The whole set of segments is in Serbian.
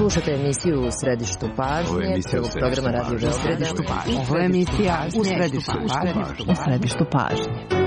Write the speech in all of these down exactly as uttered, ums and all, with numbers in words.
Slušate emisiju U središtu pažnje, prvog programa Radio Beograda. Ovo je emisija U središtu pažnje. U središtu pažnje.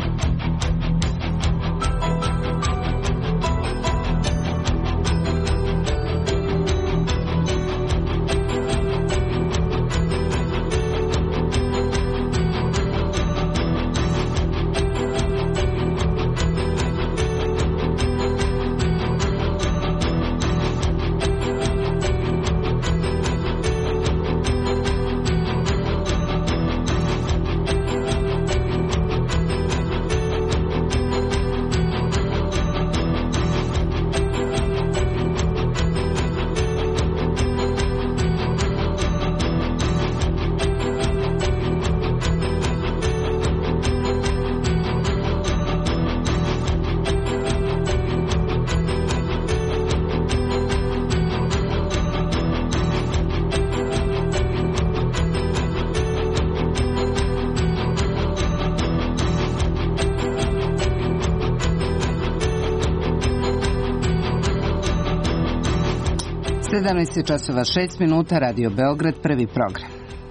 sedamnaest časova šest minuta, Radio Beograd, prvi program.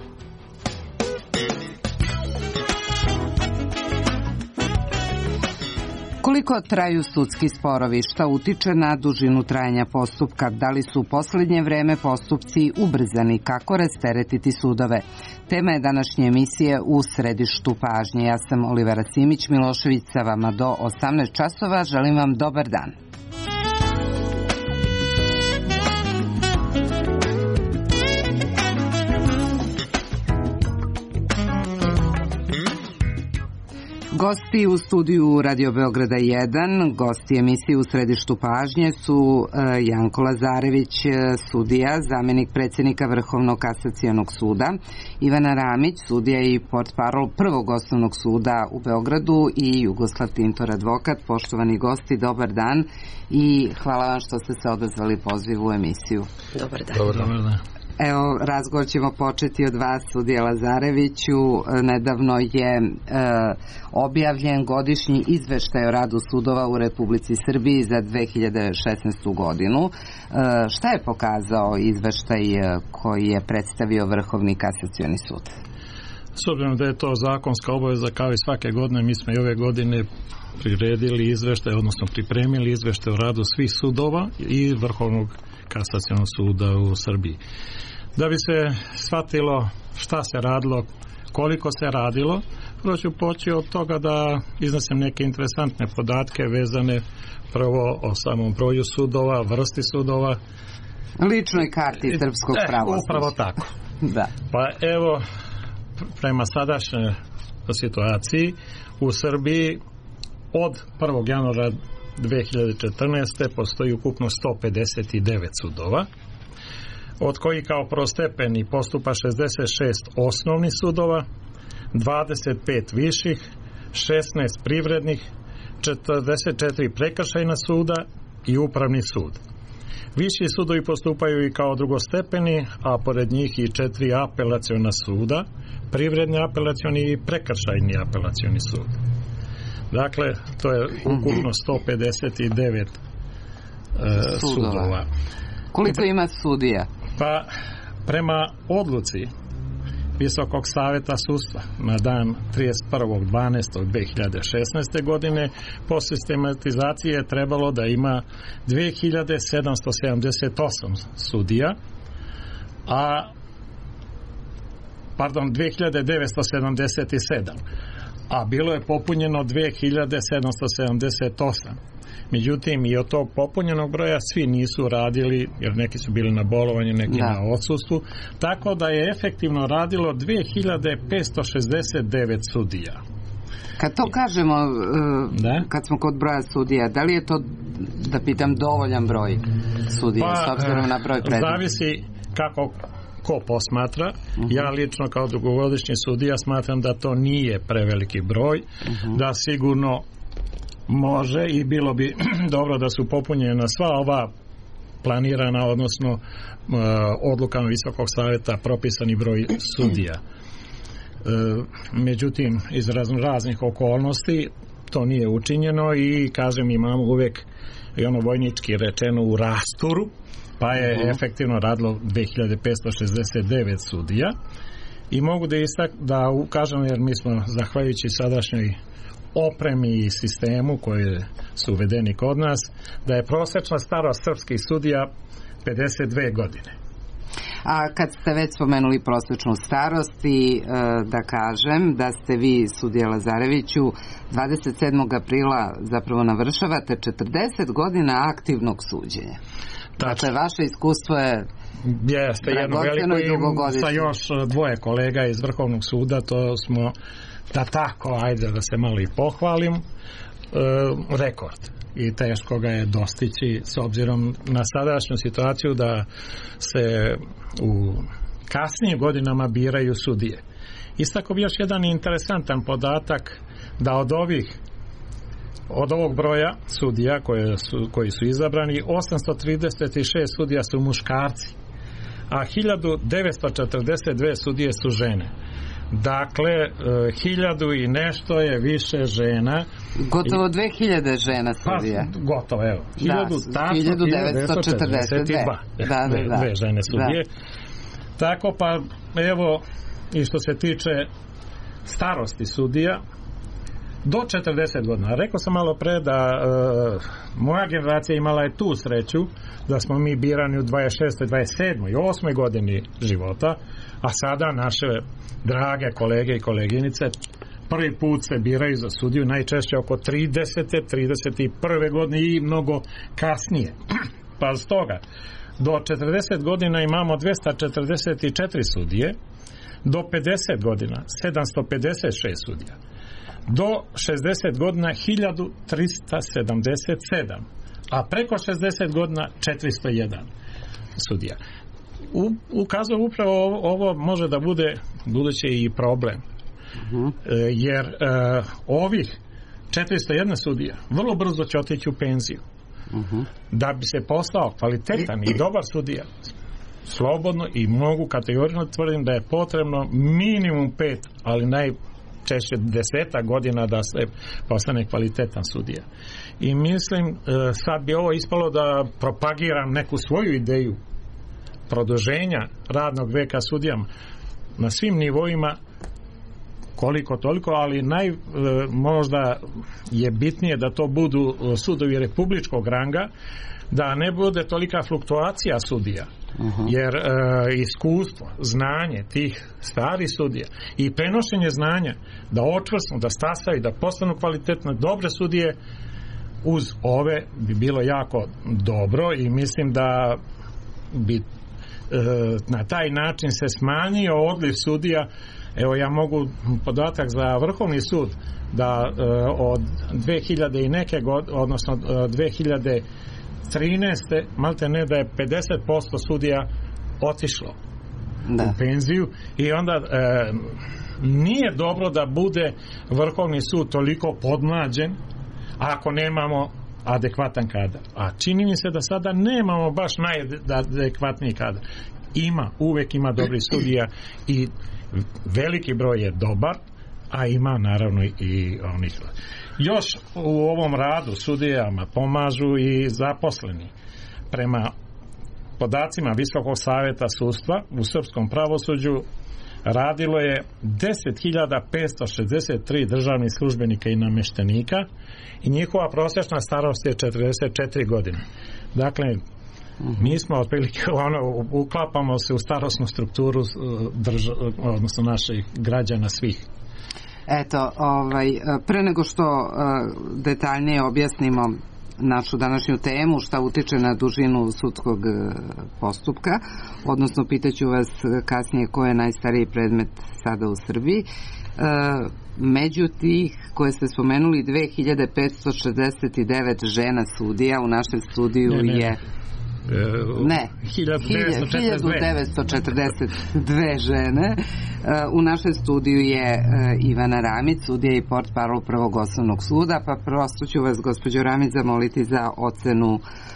Koliko traju sudski sporovi, šta utiče na dužinu trajanja postupka, da li su u poslednje vreme postupci ubrzani, kako rasteretiti sudove? Tema je današnje emisije U središtu pažnje. Ja sam Olivera Simić Milošević, sa vama do osamnaest časova. Želim vam dobar dan. Gosti u studiju Radio Beograda jedan, gosti emisije U središtu pažnje su Janko Lazarević, sudija, zamenik predsjednika Vrhovnog kasacionog suda, Ivana Ramić, sudija i portparol Prvog osnovnog suda u Beogradu i Jugoslav Tintor, advokat. Poštovani gosti, dobar dan i hvala vam što ste se odazvali pozivu u emisiju. Dobar dan. Dobar dan. Evo, razgovor ćemo početi od vas, sudija Lazareviću. Nedavno je e, objavljen godišnji izveštaj o radu sudova u Republici Srbiji za dve hiljade šesnaestu godinu. E, šta je pokazao izveštaj koji je predstavio Vrhovni kasacioni sud? S obzirom da je to zakonska obaveza, kao i svake godine, mi smo i ove godine priredili izveštaj, odnosno pripremili izveštaj o radu svih sudova i Vrhovnog kasacionog suda u Srbiji. Da bi se shvatilo šta se radilo, koliko se radilo, prvo ću poći od toga da iznesem neke interesantne podatke vezane prvo o samom broju sudova, vrsti sudova. Ličnoj karti srpskog pravosuđa. Upravo tako. Da. Pa evo, prema sadašnjoj situaciji u Srbiji od prvog januara dve hiljade četrnaeste. postoji ukupno sto pedeset devet sudova, od kojih kao prvostepeni postupa šezdeset šest osnovnih sudova, dvadeset pet viših, šesnaest privrednih, četrdeset četiri prekršajna suda i upravni sud. Viši sudovi postupaju i kao drugostepeni, a pored njih i četiri apelaciona suda, privredni apelacioni i prekršajni apelacioni sud. Dakle, to je ukupno sto pedeset devet e, sudova. Koliko ima sudija? Pa, prema odluci Visokog saveta sudstva na dan trideset prvog decembra dve hiljade šesnaeste. godine po sistematizaciji je trebalo da ima dve hiljade sedamsto sedamdeset osam sudija, a pardon, dve hiljade devetsto sedamdeset sedam, a bilo je popunjeno dve hiljade sedamsto sedamdeset osam. Međutim, i od tog popunjenog broja svi nisu radili, jer neki su bili na bolovanju, neki da. na odsustvu, tako da je efektivno radilo dve hiljade petsto šezdeset devet sudija. Kad to kažemo, da? kad smo kod broja sudija, da li je to, da pitam, dovoljan broj sudija, pa, s obzirom na broj predmeta? Zavisi kako ko posmatra. Uh-huh. Ja lično kao dugogodišnji sudija smatram da to nije preveliki broj, uh-huh. da sigurno može i bilo bi dobro da su popunjena sva ova planirana, odnosno uh, odlukama Visokog saveta propisani broj sudija. Uh, međutim, iz raznih okolnosti to nije učinjeno i kažem imamo uvek i ono vojnički rečeno u rasturu, pa je uh-huh. efektivno radilo dve hiljade petsto šezdeset devet sudija i mogu da istak da ukažem, jer mi smo zahvaljujući sadašnjoj opremi i sistemu koji su uvedeni kod nas, da je prosečna starost srpskih sudija pedeset dve godine. A kad ste već spomenuli prosečnu starost i e, da kažem da ste vi, sudija Lazareviću, dvadeset sedmog aprila zapravo navršavate četrdeset godina aktivnog suđenja. Tačno. Dakle, vaše iskustvo je jeste jedno veliko i sa još dvoje kolega iz Vrhovnog suda, to smo, da tako, ajde da se malo i pohvalim, e, rekord. I teško ga je dostići s obzirom na sadašnju situaciju da se u kasnijim godinama biraju sudije. Istako bi još jedan interesantan podatak da od ovih od ovog broja sudija koje su, koji su izabrani, osamsto trideset šest sudija su muškarci, a hiljadu devetsto četrdeset dve sudije su žene. Dakle, hiljadu i nešto je više žena. Gotovo dve hiljade žena sudija. Pa, gotovo, evo. hiljadu devetsto četrdeset dva. Da, da, da. Dve žene sudije. Da. Tako pa, evo, i što se tiče starosti sudija, do četrdeset godina. Rekao sam malo pre da e, moja generacija imala je tu sreću da smo mi birani u dvadeset šestoj, dvadeset sedmoj i osmoj godini života, a sada naše drage kolege i koleginice prvi put se biraju za sudiju najčešće oko tridesete, trideset prve godine i mnogo kasnije. Pa stoga do četrdeset godina imamo dvesta četrdeset četiri sudije, do pedeset godina sedamsto pedeset šest sudija, do šezdeset godina hiljadu trista sedamdeset sedam, a preko šezdeset godina četiristo jedan sudija. U, ukazuje upravo ovo, ovo može da bude buduće i problem. Uh-huh. e, jer e, ovih četiristo jedan sudija vrlo brzo će otići u penziju. Uh-huh. Da bi se postao kvalitetan i dobar sudija, slobodno i mogu kategorično tvrdim da je potrebno minimum pet, ali najčešće deseta godina da se postane kvalitetan sudija. I mislim, sad bi ovo ispalo da propagiram neku svoju ideju produženja radnog veka sudijama na svim nivoima koliko toliko, ali naj, možda je bitnije da to budu sudovi republičkog ranga, da ne bude tolika fluktuacija sudija. Uh-huh. Jer e, iskustvo, znanje tih starih sudija i prenošenje znanja da očvrsnu, da stasaju, da postanu kvalitetne, dobre sudije uz ove bi bilo jako dobro i mislim da bi e, na taj način se smanjio odliv sudija. Evo ja mogu podatak za Vrhovni sud da e, od dve hiljade i neke godine, odnosno e, dve hiljade trinaeste malte ne da je pedeset posto sudija otišlo da. u penziju i onda e, nije dobro da bude Vrhovni sud toliko podmlađen ako nemamo adekvatan kadar. A čini mi se da sada nemamo baš najadekvatniji kadar. Ima, uvek ima dobri sudija i veliki broj je dobar, a ima naravno i onih. Još u ovom radu sudijama pomažu i zaposleni. Prema podacima Visokog saveta sudstva u srpskom pravosuđu radilo je deset hiljada petsto šezdeset tri državnih službenika i nameštenika i njihova prosječna starost je četrdeset četiri godine. Dakle, mi smo otprilike ono, uklapamo se u starosnu strukturu drža, odnosno naših građana svih. Eto, ovaj, pre nego što uh, detaljnije objasnimo našu današnju temu, šta utiče na dužinu sudskog uh, postupka, odnosno pitaću vas kasnije ko je najstariji predmet sada u Srbiji. Uh, među tih koje ste spomenuli dve hiljade petsto šezdeset devet žena sudija u našem studiju ne, ne. je ne, hiljadu devetsto četrdeset dve žene. U našem studiju je Ivana Ramić, sudija i portparol Prvog osnovnog suda, pa prosto ću vas, gospođo Ramić, zamoliti za ocenu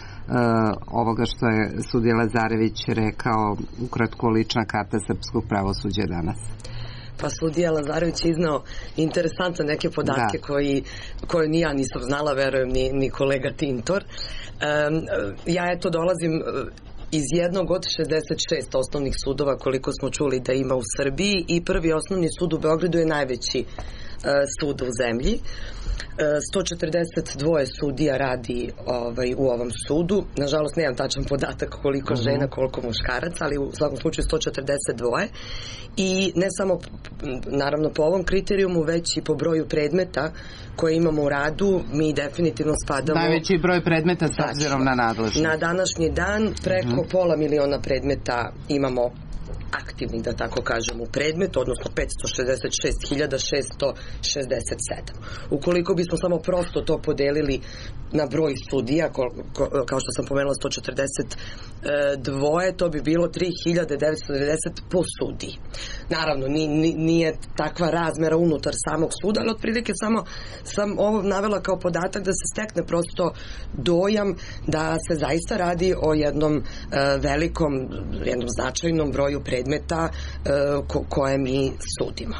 ovoga što je sudija Lazarević rekao, ukratko lična karta srpskog pravosuđa danas. Pa sudija Lazarević je iznao interesantne neke podatke koji, koje ni ja nisam znala, verujem ni, ni kolega Tintor. Um, ja eto dolazim iz jednog od šezdeset šest osnovnih sudova koliko smo čuli da ima u Srbiji i prvi osnovni sud u Beogradu je najveći uh, sud u zemlji. sto četrdeset dva sudija radi ovaj, u ovom sudu. Nažalost, nemam tačan podatak koliko uh-huh. žena, koliko muškaraca, ali u svakom slučaju sto četrdeset dva. I ne samo, naravno, po ovom kriterijumu, već i po broju predmeta koje imamo u radu, mi definitivno spadamo... Najveći broj predmeta s obzirom na nadležnost. Na današnji dan preko uh-huh. pola miliona predmeta imamo aktivni, da tako kažem, u predmetu, odnosno petsto šezdeset šest hiljada šesto šezdeset sedam. Ukoliko bismo samo prosto to podelili na broj sudija, ko, ko, kao što sam pomenula sto četrdeset dva, to bi bilo tri hiljade devetsto devedeset po sudiji. Naravno, ni, ni, nije takva razmera unutar samog suda, ali otprilike samo sam ovo navela kao podatak da se stekne prosto dojam da se zaista radi o jednom uh, velikom, jednom značajnom broju predmeta uh, ko, koje mi sudimo.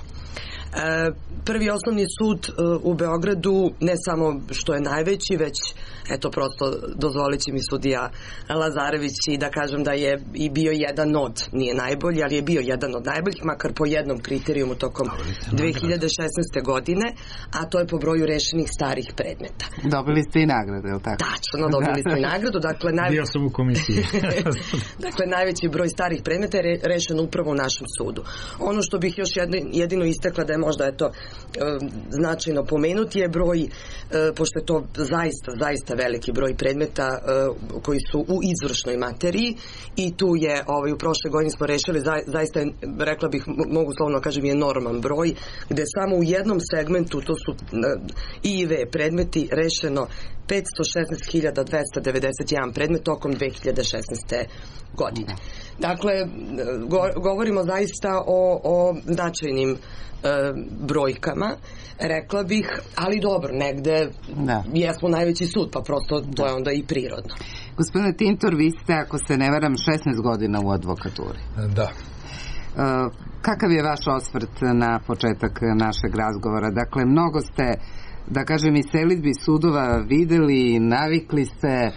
Prvi osnovni sud u Beogradu ne samo što je najveći, već eto prosto dozvolit će mi sudija Lazarević i da kažem da je i bio jedan od, nije najbolji, ali je bio jedan od najboljih, makar po jednom kriterijumu tokom dve hiljade šesnaeste. godine, a to je po broju rešenih starih predmeta. Dobili ste i nagradu, je li tako? Tačno, dobili smo i nagradu. Dakle, najve... Bio sam u komisiji. Dakle, najveći broj starih predmeta je rešen upravo u našem sudu. Ono što bih još jedno, jedino istakla da je možda je to značajno pomenuti je broj, pošto je to zaista, zaista veliki broj predmeta koji su u izvršnoj materiji i tu je, ovaj, u prošle godine smo rešili zaista, rekla bih, mogu slovno kažem, je enorman broj, gde samo u jednom segmentu, to su I I V predmeti, rešeno petsto šesnaest hiljada dvesta devedeset jedan predmet tokom dve hiljade šesnaeste. godine. Dakle, go, govorimo zaista o, o značajnim e, brojkama, rekla bih, ali dobro, negde da. Jesmo najveći sud, pa prosto to je onda i prirodno. Gospodine Tintor, vi ste, ako se ne varam, šesnaest godina u advokaturi. Da. E, kakav je vaš osvrt na početak našeg razgovora? Dakle, mnogo ste, da kažem, i selidbi sudova videli, navikli ste, e,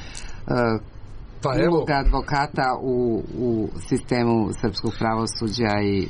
pa uloga advokata u, u sistemu srpskog pravosuđa i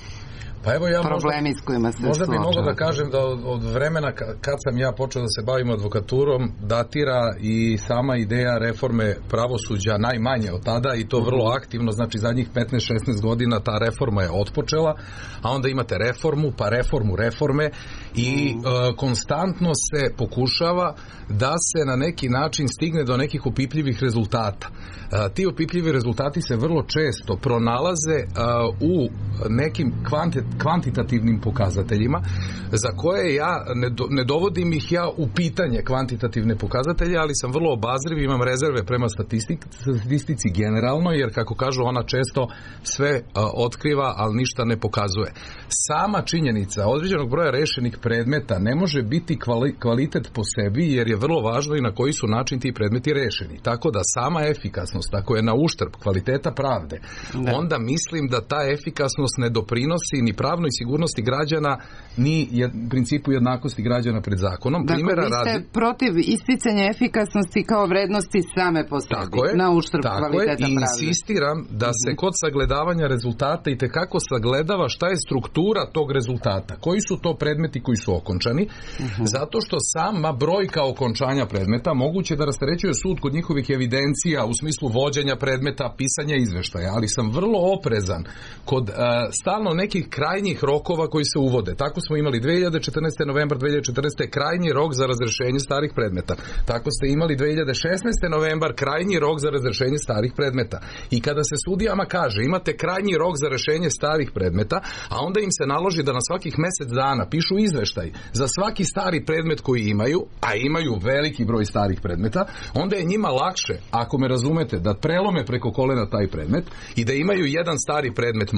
pa evo ja problemi možda, s kojima se možda bi suočavate. mogao da kažem da od, od vremena kad sam ja počeo da se bavim advokaturom datira i sama ideja reforme pravosuđa najmanje od tada i to vrlo aktivno, znači zadnjih petnaest šesnaest godina ta reforma je otpočela, a onda imate reformu, pa reformu reforme i mm. e, konstantno se pokušava da se na neki način stigne do nekih opipljivih rezultata. E, ti opipljivi rezultati se vrlo često pronalaze e, u nekim kvantit, kvantitativnim pokazateljima za koje ja ne, do, ne dovodim ih ja u pitanje kvantitativne pokazatelje, ali sam vrlo obazriv i imam rezerve prema statistik, statistici generalno, jer kako kažu ona često sve a, otkriva, ali ništa ne pokazuje. Sama činjenica određenog broja rešenih predmeta ne može biti kvali, kvalitet po sebi, jer je vrlo važno i na koji su način ti predmeti rešeni. Tako da sama efikasnost, ako je na uštrb kvaliteta pravde, ne. onda mislim da ta efikasnost ne doprinosi ni pravnoj sigurnosti građana, ni jed, principu jednakosti građana pred zakonom. Dakle, Primera vi ste radi, protiv isticanja efikasnosti kao vrednosti same po sebi, tako je, na uštrb tako kvaliteta je, pravde. I insistiram da se kod sagledavanja rezultata i tekako sagledava šta je struktura tog rezultata, koji su to predmeti koji su okončani, uh-huh. zato što sama brojka okončanja predmeta moguće da rasterećuje sud kod njihovih evidencija u smislu vođenja predmeta, pisanja izveštaja, ali sam vrlo oprezan kod uh, stalno nekih krajnjih rokova koji se uvode. Tako smo imali dve hiljade četrnaeste. novembar dve hiljade četrnaeste. krajnji rok za razrešenje starih predmeta. Tako ste imali dve hiljade šesnaeste. novembar krajnji rok za razrešenje starih predmeta. I kada se sudijama kaže imate krajnji rok za rešenje starih predmeta, a onda im se naloži da na svakih mesec dana pišu izveštaj za svaki stari predmet koji imaju, a imaju veliki broj starih predmeta, onda je njima lakše, ako me razumete, da prelome preko kolena taj predmet i da imaju jedan stari predmet manje,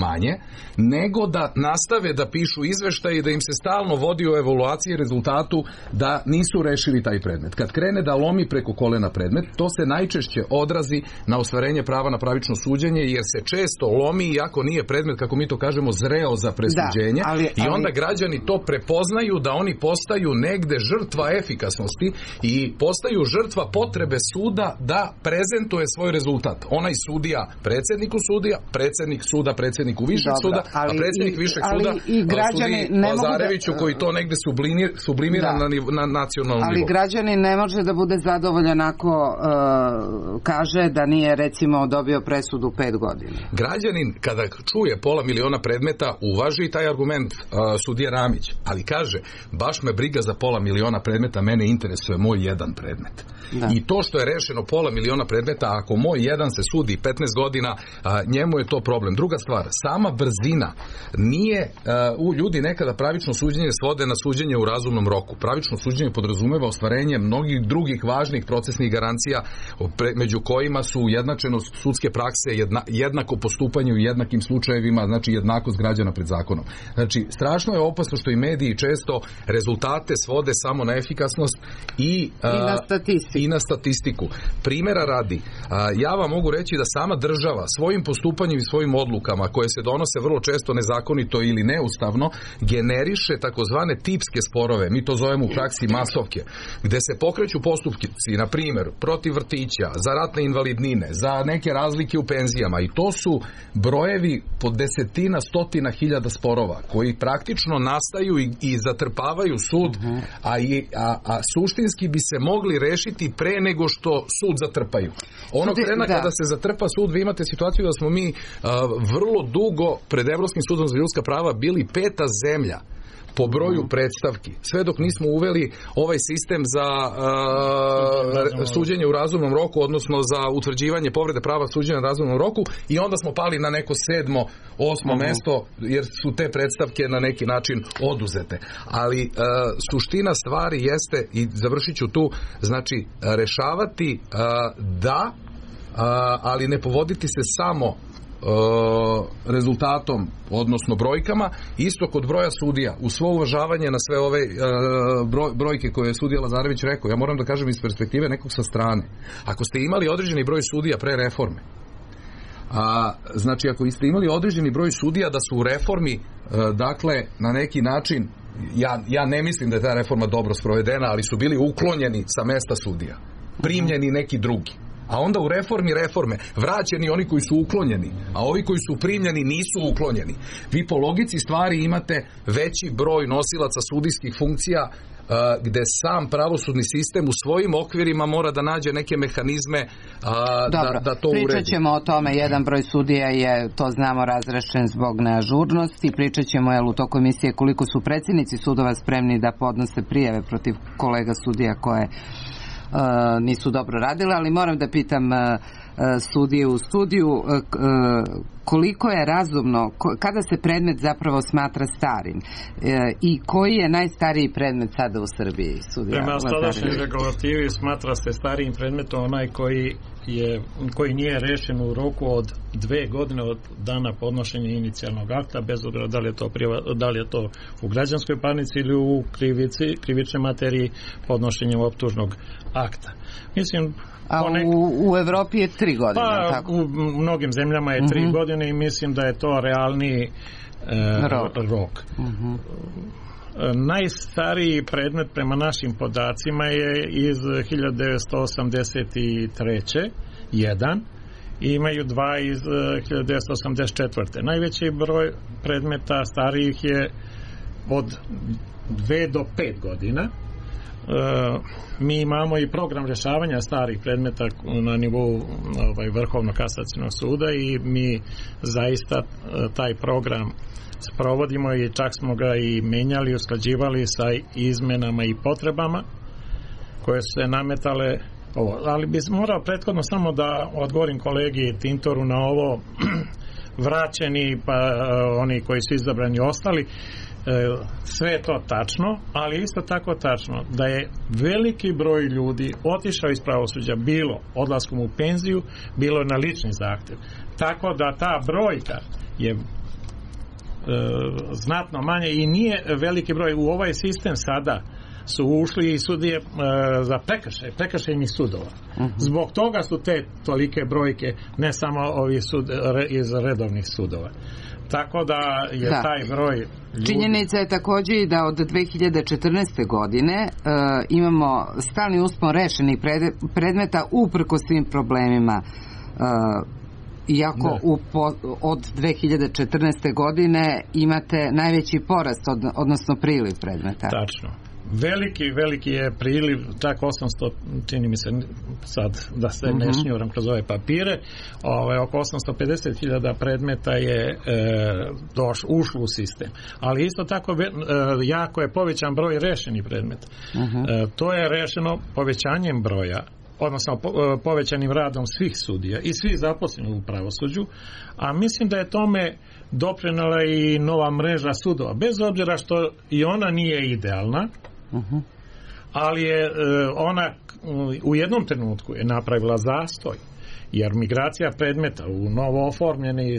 nego da nastave da pišu izveštaje i da im se stalno vodi o evaluaciji i rezultatu da nisu rešili taj predmet. Kad krene da lomi preko kolena predmet, to se najčešće odrazi na ostvarenje prava na pravično suđenje, jer se često lomi iako nije predmet, kako mi to kažemo, zreo za presuđenje, da, ali, ali... i onda građani to prepoznaju da oni postaju negde žrtva efikasnosti i postaju žrtva potrebe suda da prezentuje svoj rezultat. Onaj sudija predsedniku sudija, predsednik suda predsedniku višeg suda, ali, a predsednik višeg suda i građani sudi Lazareviću da... koji to negde sublimir, sublimira da. na, nivo, na nacionalnom ali nivou. Ali građanin ne može da bude zadovoljan ako uh, kaže da nije recimo dobio presudu pet godina. Građanin kada čuje pola miliona predmeta uvaži taj argument uh, sudija Ramić, ali kaže baš me briga za pola miliona predmeta, mene interesuje moj jedan predmet. Da. I to što je rešeno pola miliona predmeta, ako moj jedan se sudi petnaest godina, a, njemu je to problem. Druga stvar, sama brzina nije, a, u ljudi nekada pravično suđenje svode na suđenje u razumnom roku. Pravično suđenje podrazumeva ostvarenje mnogih drugih važnih procesnih garancija, pre, među kojima su ujednačenost sudske prakse, jedna, jednako postupanje u jednakim slučajevima, znači jednakost građana pred zakonom. Znači, strašno je opasno što i mediji često rezultate svode samo na efikasnost i, a, I na statistiku. I na statistiku. Primera radi, a, ja vam mogu reći da sama država svojim postupanjem i svojim odlukama, koje se donose vrlo često nezakonito ili neustavno, generiše takozvane tipske sporove, mi to zovemo u praksi masovke, gde se pokreću postupci, na primjer, protiv vrtića, za ratne invalidnine, za neke razlike u penzijama, i to su brojevi po desetina, stotina hiljada sporova, koji praktično nastaju i, i zatrpavaju sud, a, i, a, a suštinski bi se mogli rešiti pre nego što sud zatrpaju. Onog trena kada se zatrpa sud, vi imate situaciju da smo mi uh, vrlo dugo pred Evropskim sudom za ljudska prava bili peta zemlja po broju predstavki, sve dok nismo uveli ovaj sistem za uh, suđenje u razumnom roku, odnosno za utvrđivanje povrede prava suđenja u razumnom roku, i onda smo pali na neko sedmo, osmo uh-huh. mesto, jer su te predstavke na neki način oduzete. Ali uh, suština stvari jeste, i završit ću tu, znači rešavati uh, da, uh, ali ne povoditi se samo rezultatom, odnosno brojkama, isto kod broja sudija, u svo uvažavanje na sve ove broj, brojke koje je sudija Lazarević rekao. Ja moram da kažem iz perspektive nekog sa strane. Ako ste imali određeni broj sudija pre reforme, a, znači ako ste imali određeni broj sudija da su u reformi, dakle, na neki način, ja, ja ne mislim da je ta reforma dobro sprovedena, ali su bili uklonjeni sa mesta sudija, primljeni neki drugi. A onda u reformi reforme vraćeni oni koji su uklonjeni, a ovi koji su primljeni nisu uklonjeni. Vi po logici stvari imate veći broj nosilaca sudijskih funkcija, Uh, gde sam pravosudni sistem u svojim okvirima mora da nađe neke mehanizme uh, da, da to uredi. Pričat ćemo o tome, jedan broj sudija je, to znamo, razrešen zbog neažurnosti. Pričat ćemo, jel, u toku emisije koliko su predsjednici sudova spremni da podnose prijave protiv kolega sudija koje Uh, nisu dobro radile, ali moram da pitam uh, sudije u studiju uh, uh, koliko je razumno, ko, kada se predmet zapravo smatra starim uh, i koji je najstariji predmet sada u Srbiji, sudija? Prema sadašnjoj regulativi smatra se starijim predmetom onaj koji je, koji nije rešen u roku od dve godine od dana podnošenja inicijalnog akta, bez obzira da li je to priva, da li je to u građanskoj parnici ili u krivici, krivičnoj materiji podnošenjem optužnog akta. Mislim, a nek... u, u Evropi je tri godine, pa, tako? U mnogim zemljama je tri uh-huh. godine i mislim da je to realni e, rok. rok. Uh-huh. Najstariji predmet prema našim podacima je iz hiljadu devetsto osamdeset treće jedan, i imaju dva iz hiljadu devetsto osamdeset četvrte Najveći broj predmeta starijih je od dve do pet godina. E, mi imamo i program rešavanja starih predmeta na nivou ovaj, Vrhovnog kasacionog suda i mi zaista taj program sprovodimo i čak smo ga i menjali, usklađivali sa izmenama i potrebama koje su se nametale ovo. Ali bi morao prethodno samo da odgovorim kolegi Tintoru na ovo vraćeni pa oni koji su izabrani ostali. Sve je to tačno, ali isto tako tačno da je veliki broj ljudi otišao iz pravosuđa, bilo odlaskom u penziju, bilo na lični zahtev. Tako da ta brojka je znatno manje i nije veliki broj. U ovaj sistem sada su ušli i sudije uh, za prekršaj, prekršajnih sudova. Uh-huh. Zbog toga su te tolike brojke, ne samo ovi sud, re, iz redovnih sudova. Tako da je da. taj broj ljudi... Činjenica je takođe i da od dve hiljade četrnaeste godine uh, imamo stalni uspon rešenih pred, predmeta uprko svim problemima. Uh, iako u, po, od dve hiljade četrnaeste godine imate najveći porast, od, odnosno priliv predmeta. Tačno. Veliki, veliki je priliv, čak osamsto, čini mi se sad da se uh-huh. ne šnjuram kroz ove papire, ove, oko osamsto pedeset hiljada predmeta je e, doš, ušlo u sistem. Ali isto tako e, jako je povećan broj rešenih predmeta. Uh-huh. E, to je rešeno povećanjem broja, odnosno po, povećanim radom svih sudija i svih zaposlenih u pravosuđu, a mislim da je tome doprinela i nova mreža sudova, bez obzira što i ona nije idealna, uh-huh. ali je ona u jednom trenutku je napravila zastoj, jer migracija predmeta u novo oformljene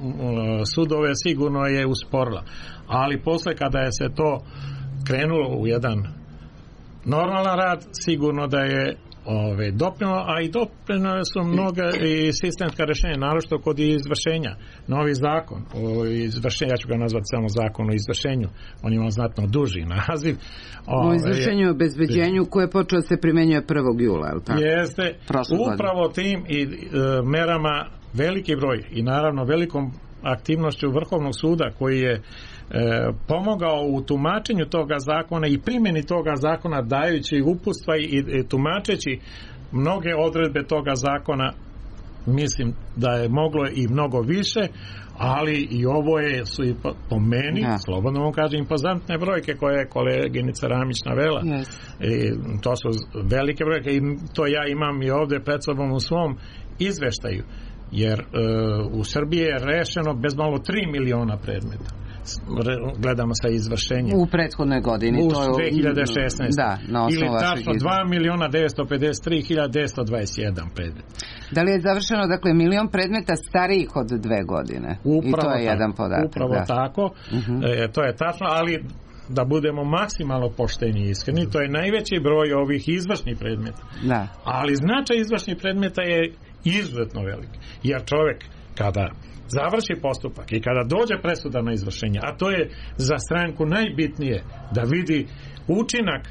sudove sigurno je usporila, ali posle kada je se to krenulo u jedan normalan rad, sigurno da je Ove, doprinalo, a i doprinale su mnoga i sistemska rešenja, naročito kod izvršenja. Novi zakon o izvršenju, ja ću ga nazvati samo zakon o izvršenju, on ima znatno duži naziv. Ove, o izvršenju i obezbeđenju koje je počeo se primenjuje prvog jula, je li tako? Jeste, upravo tim i e, merama veliki broj i naravno velikom aktivnošću Vrhovnog suda koji je E, pomogao u tumačenju toga zakona i primjeni toga zakona, dajući uputstva i, i tumačeći mnoge odredbe toga zakona. Mislim da je moglo i mnogo više, ali i ovo je, su i po, po meni, ja. slobodno vam kažem, impozantne brojke koje je koleginica Ramić navela. Yes. I to su velike brojke i to ja imam i ovde pred sobom u svom izveštaju, jer e, u Srbiji je rešeno bez malo tri miliona predmeta. Gledamo sa izvršenjem u prethodnoj godini, u to je dve hiljade šesnaeste. Da, na ili tačno dva miliona devetsto pedeset tri hiljade devetsto dvadeset jedan predmet. Da li je završeno, dakle, milion predmeta starijih od dve godine? Upravo I to je tako, jedan podatak. Upravo da. tako, uh-huh. e, to je tačno, ali da budemo maksimalno pošteni i iskreni, to je najveći broj ovih izvršnih predmeta. Da. Ali značaj izvršnih predmeta je izuzetno velik, jer čovjek kada završi postupak i kada dođe presuda na izvršenje, a to je za stranku najbitnije da vidi učinak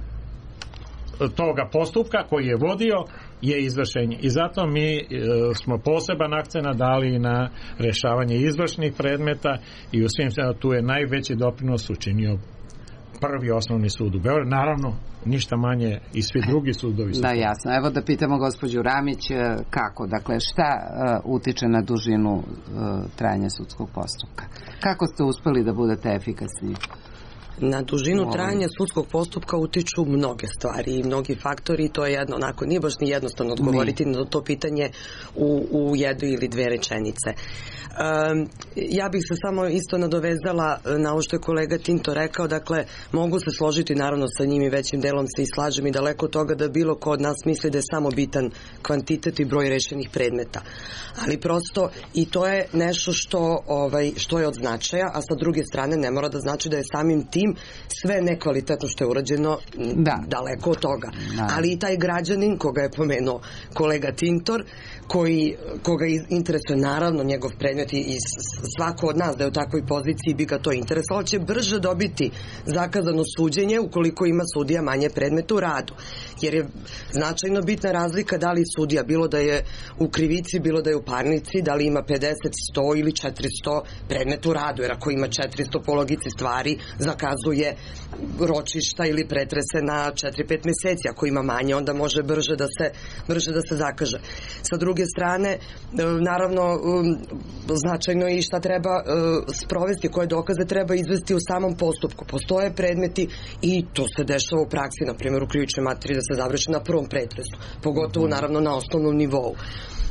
toga postupka koji je vodio, je izvršenje. I zato mi e, smo poseban akcent dali na rešavanje izvršnih predmeta i u svim svema tu je najveći doprinos učinio prvi osnovni sud u Beogradu. Naravno, ništa manje i svi drugi sudovi. Da, jasno. Evo da pitamo gospođu Ramić kako, dakle, šta uh, utiče na dužinu uh, trajanja sudskog postupka? Kako ste uspeli da budete efikasni? Na dužinu trajanja sudskog postupka utiču mnoge stvari i mnogi faktori i to je jedno, onako, nije baš ni jednostavno odgovoriti ne. na to pitanje u, u jednu ili dve rečenice. Um, ja bih se samo isto nadovezala na ovo što je kolega Tinto rekao, dakle, mogu se složiti naravno sa njim i većim delom se i slažem i daleko od toga da bilo ko od nas misli da je samo bitan kvantitet i broj rešenih predmeta. Ali prosto i to je nešto što, ovaj, što je od značaja, a sa druge strane ne mora da znači da je samim tim sve nekvalitetno što je urađeno da. daleko od toga. Da. Ali i taj građanin koga je pomenuo kolega Tintor, koji, koga interesuje naravno njegov predmet i svako od nas da je u takvoj poziciji bi ga to interesovalo, će brže dobiti zakazano suđenje ukoliko ima sudija manje predmeta u radu. Jer je značajno bitna razlika da li sudija, bilo da je u krivici, bilo da je u parnici, da li ima pedeset, sto ili četiristo predmeta u radu, jer ako ima četiristo po logici stvari, zakazuje ročišta ili pretrese na četiri pet meseci. Ako ima manje, onda može brže da se, brže da se zakaže. Sa druge strane, naravno, značajno je i šta treba sprovesti, koje dokaze treba izvesti u samom postupku. Postoje predmeti i to se dešava u praksi, na primjer u krivičnoj materiji, da se završi na prvom pretresu, pogotovo naravno na osnovnom nivou.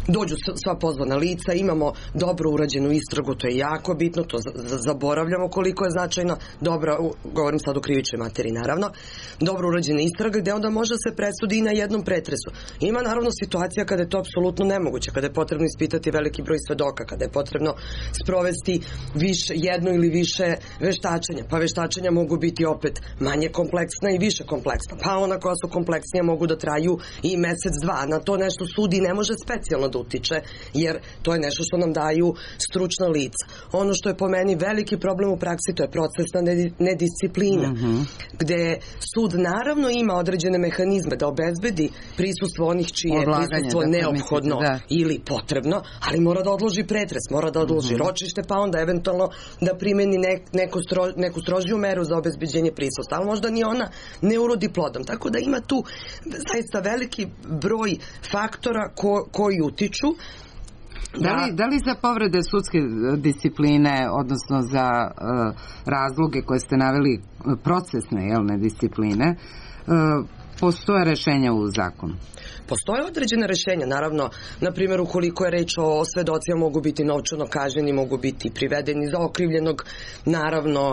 dođu sva pozvana lica, imamo dobro urađenu istragu, to je jako bitno, to zaboravljamo koliko je značajno, dobro, govorim sad o krivičnoj materiji naravno, dobro urađena istraga gde onda može se presudi i na jednom pretresu. Ima naravno situacija kada je to apsolutno nemoguće, kada je potrebno ispitati veliki broj svedoka, kada je potrebno sprovesti više, jedno ili više veštačenja, pa veštačenja mogu biti opet manje kompleksna i više kompleksna, pa ona koja su kompleksnija mogu da traju i mesec, dva. Na to nešto sudi ne može specijalno da utiče, jer to je nešto što nam daju stručna lica. Ono što je po meni veliki problem u praksi, to je procesna nedisciplina, mm-hmm. gde sud naravno ima određene mehanizme da obezbedi prisustvo onih čije je prisustvo da neophodno mislite, da. ili potrebno, ali mora da odloži pretres, mora da odloži mm-hmm. ročište, pa onda eventualno da primeni ne, neku, stro, neku strožiju meru za obezbeđenje prisustva, ali možda ni ona ne urodi plodom. Tako da ima tu zaista veliki broj faktora ko, koji utiču. Da li, da li za povrede sudske discipline, odnosno za uh, razloge koje ste naveli, procesne, jel ne, discipline, uh, postoje rešenja u zakonu? Postoje određene rešenja, naravno, na primjer, ukoliko je reč o svedocima, mogu biti novčano kažnjeni, mogu biti privedeni za okrivljenog, naravno,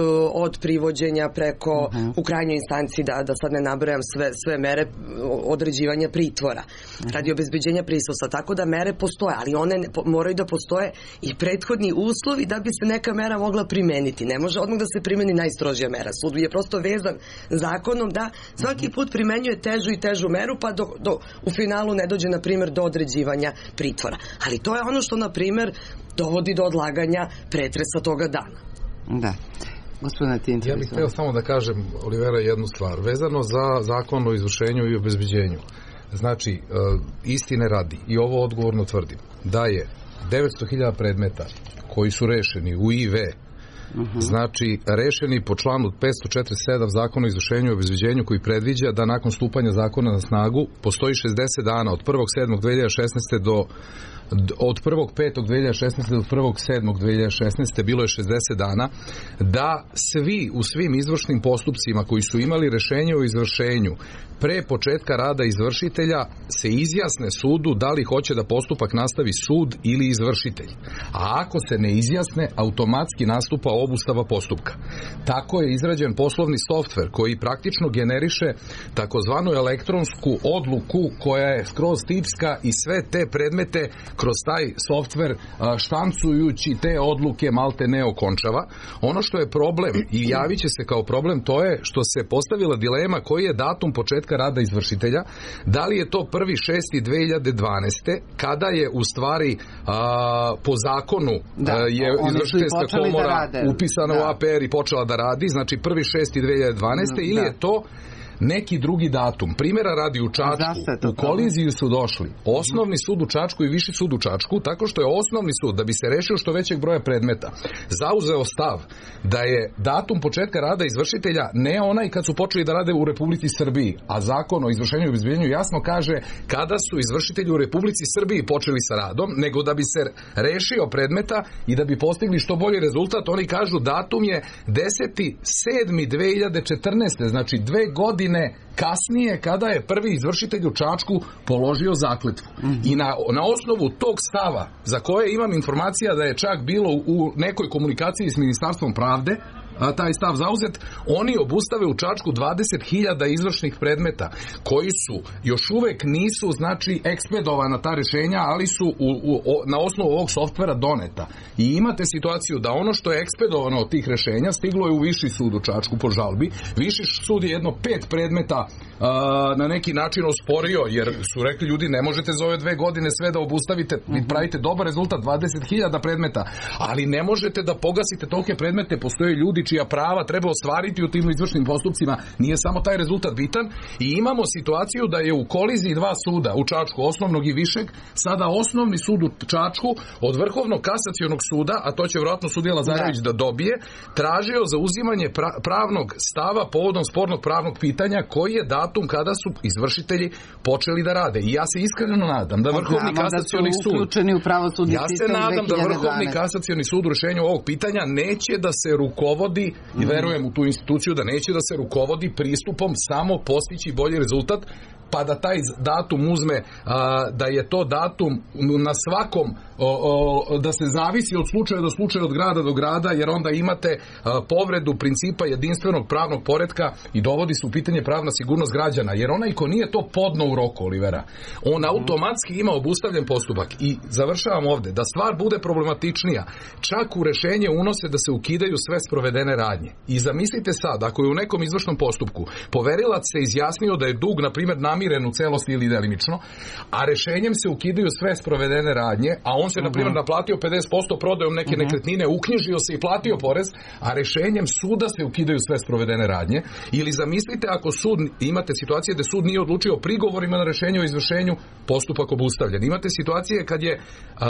od privođenja preko, uh-huh. u krajnjoj instanciji, da, da sad ne nabrajam sve, sve mere određivanja pritvora, uh-huh. radi obezbeđenja prisustva, tako da mere postoje, ali one ne, moraju da postoje i prethodni uslovi da bi se neka mera mogla primeniti. Ne može odmah da se primeni najstrožija mera. Sud je prosto vezan zakonom da svaki put primenjuje težu i težu meru, pa do, do u finalu ne dođe, na primjer, do određivanja pritvora. Ali to je ono što, na primjer, dovodi do odlaganja pretresa toga dana. Da. Gospodine Tinto. Ja bih htio samo da kažem, Olivera, jednu stvar. Vezano za zakon o izvršenju i obezbeđenju. Znači, istine radi, i ovo odgovorno tvrdim, da je devetsto hiljada predmeta koji su rešeni u I V, Uh-huh. znači rešeni po članu petsto četrdeset sedam zakona o izvršenju i obezbeđenju, koji predviđa da nakon stupanja zakona na snagu postoji šezdeset dana od prvog sedmog dve hiljade šesnaeste do od prvog petog dve hiljade šesnaeste do prvog sedmog dve hiljade šesnaeste bilo je šezdeset dana, da svi u svim izvršnim postupcima koji su imali rešenje o izvršenju pre početka rada izvršitelja se izjasne sudu da li hoće da postupak nastavi sud ili izvršitelj. A ako se ne izjasne, automatski nastupa obustava postupka. Tako je izrađen poslovni softver koji praktično generiše takozvanu elektronsku odluku koja je skroz tipska i sve te predmete kroz taj softver štancujući te odluke malte ne okončava. Ono što je problem i javit će se kao problem, to je što se postavila dilema koji je datum početka rada izvršitelja, da li je to prvi šesti dve hiljade dvanaeste kada je u stvari a, po zakonu da, a, je izvršiteljska komora da upisana da. u A P R i počela da radi, znači prvi šesti dve hiljade dvanaeste da. ili je to neki drugi datum. Primjera radi u Čačku, u koliziju su došli osnovni sud u Čačku i viši sud u Čačku, tako što je osnovni sud, da bi se rešio što većeg broja predmeta, zauzeo stav da je datum početka rada izvršitelja ne onaj kad su počeli da rade u Republici Srbiji, a zakon o izvršenju i obezbeđenju jasno kaže kada su izvršitelji u Republici Srbiji počeli sa radom, nego da bi se rešio predmeta i da bi postigli što bolji rezultat, oni kažu datum je deseti sedmi dve hiljade četrnaeste, znači dve godine kasnije kada je prvi izvršitelj u Čačku položio zakletvu. Mm-hmm. I na, na osnovu tog stava, za koje imam informacija da je čak bilo u nekoj komunikaciji s Ministarstvom pravde, a, taj stav zauzet, oni obustave u Čačku dvadeset hiljada izvršnih predmeta koji su još uvek nisu, znači, ekspedovana ta rešenja, ali su u, u, na osnovu ovog softvera doneta. I imate situaciju da ono što je ekspedovano od tih rešenja stiglo je u viši sud u Čačku po žalbi. Viši sud je jedno pet predmeta a, na neki način osporio, jer su rekli ljudi ne možete za ove dve godine sve da obustavite, vi pravite dobar rezultat, dvadeset hiljada predmeta, ali ne možete da pogasite tolike predmete, postoje ljudi čija prava treba ostvariti u tim izvršnim postupcima, nije samo taj rezultat bitan. I imamo situaciju da je u koliziji dva suda u Čačku, osnovnog i višeg, sada osnovni sud u Čačku od Vrhovnog kasacionog suda, a to će vjerojatno sudija Lazarević da. da dobije, tražio za uzimanje pra- pravnog stava povodom spornog pravnog pitanja koji je datum kada su izvršitelji počeli da rade. I ja se iskreno nadam da Vrhovni kasacioni sud ja se nadam da Vrhovni kasacioni sud u rešenju ovog pitanja neće da se rukovodi i verujem u tu instituciju da neće da se rukovodi pristupom samo postići bolji rezultat, pa da taj datum uzme a, da je to datum na svakom o, o, da se zavisi od slučaja do slučaja, od grada do grada, jer onda imate a, povredu principa jedinstvenog pravnog poretka i dovodi se u pitanje pravna sigurnost građana, jer onaj ko nije to podno u roku, Olivera, on automatski ima obustavljen postupak. I završavam ovde, da stvar bude problematičnija, čak u rešenje unose da se ukidaju sve sprovedene radnje. I zamislite sad, ako je u nekom izvršnom postupku poverilac se izjasnio da je dug, na primjer, namiren u celosti ili delimično, a rešenjem se ukidaju sve sprovedene radnje, a on se, na primjer, naplatio pedeset posto prodajom neke nekretnine, uknjižio se i platio porez, a rešenjem suda se ukidaju sve sprovedene radnje. Ili zamislite ako sud, imate situacije da sud nije odlučio prigovorima na rešenje o izvršenju, postupak obustavljen. Imate situacije kad je a,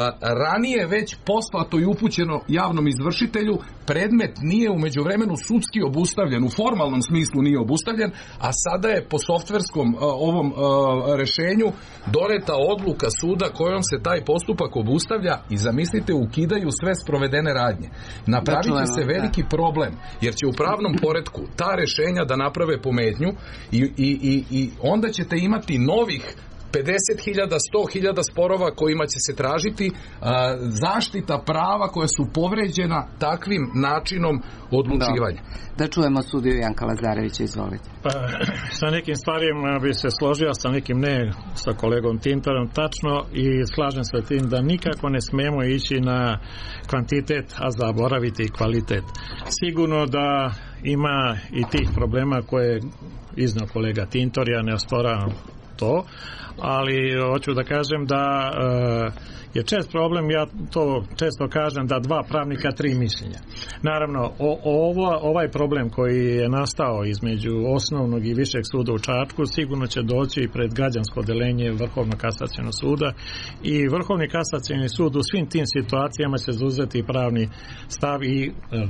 ranije već poslato i upućeno javnom izvršitelju, predmet nije u međuvremenu sudski obustavljen, u formalnom smislu nije obustavljen, a sada je po softverskom a, ovom a, rešenju doneta odluka suda kojom se taj postupak obustavlja i zamislite ukidaju sve sprovedene radnje. Napravit će se veliki problem, jer će u pravnom poretku ta rešenja da naprave pometnju i, i, i, i onda ćete imati novih pedeset hiljada, sto hiljada sporova kojima će se tražiti a, zaštita prava koja su povređena takvim načinom odlučivanja. Da, da čujemo sudiju Janka Lazarevića, izvolite. Pa, sa nekim stvarima bi se složio, sa nekim ne, sa kolegom Tintorom tačno, i slažem se tim da nikako ne smemo ići na kvantitet, a zaboraviti kvalitet. Sigurno da ima i tih problema koje iznio kolega Tintor, ja ne osporavam to, ali hoću da kažem da e, je čest problem, ja to često kažem, da dva pravnika, tri mišljenja. Naravno, o, ovo, ovaj problem koji je nastao između osnovnog i višeg suda u Čačku sigurno će doći i pred građansko odeljenje Vrhovnog kasacionog suda, i Vrhovni kasacioni sud u svim tim situacijama će zauzeti pravni stav i e,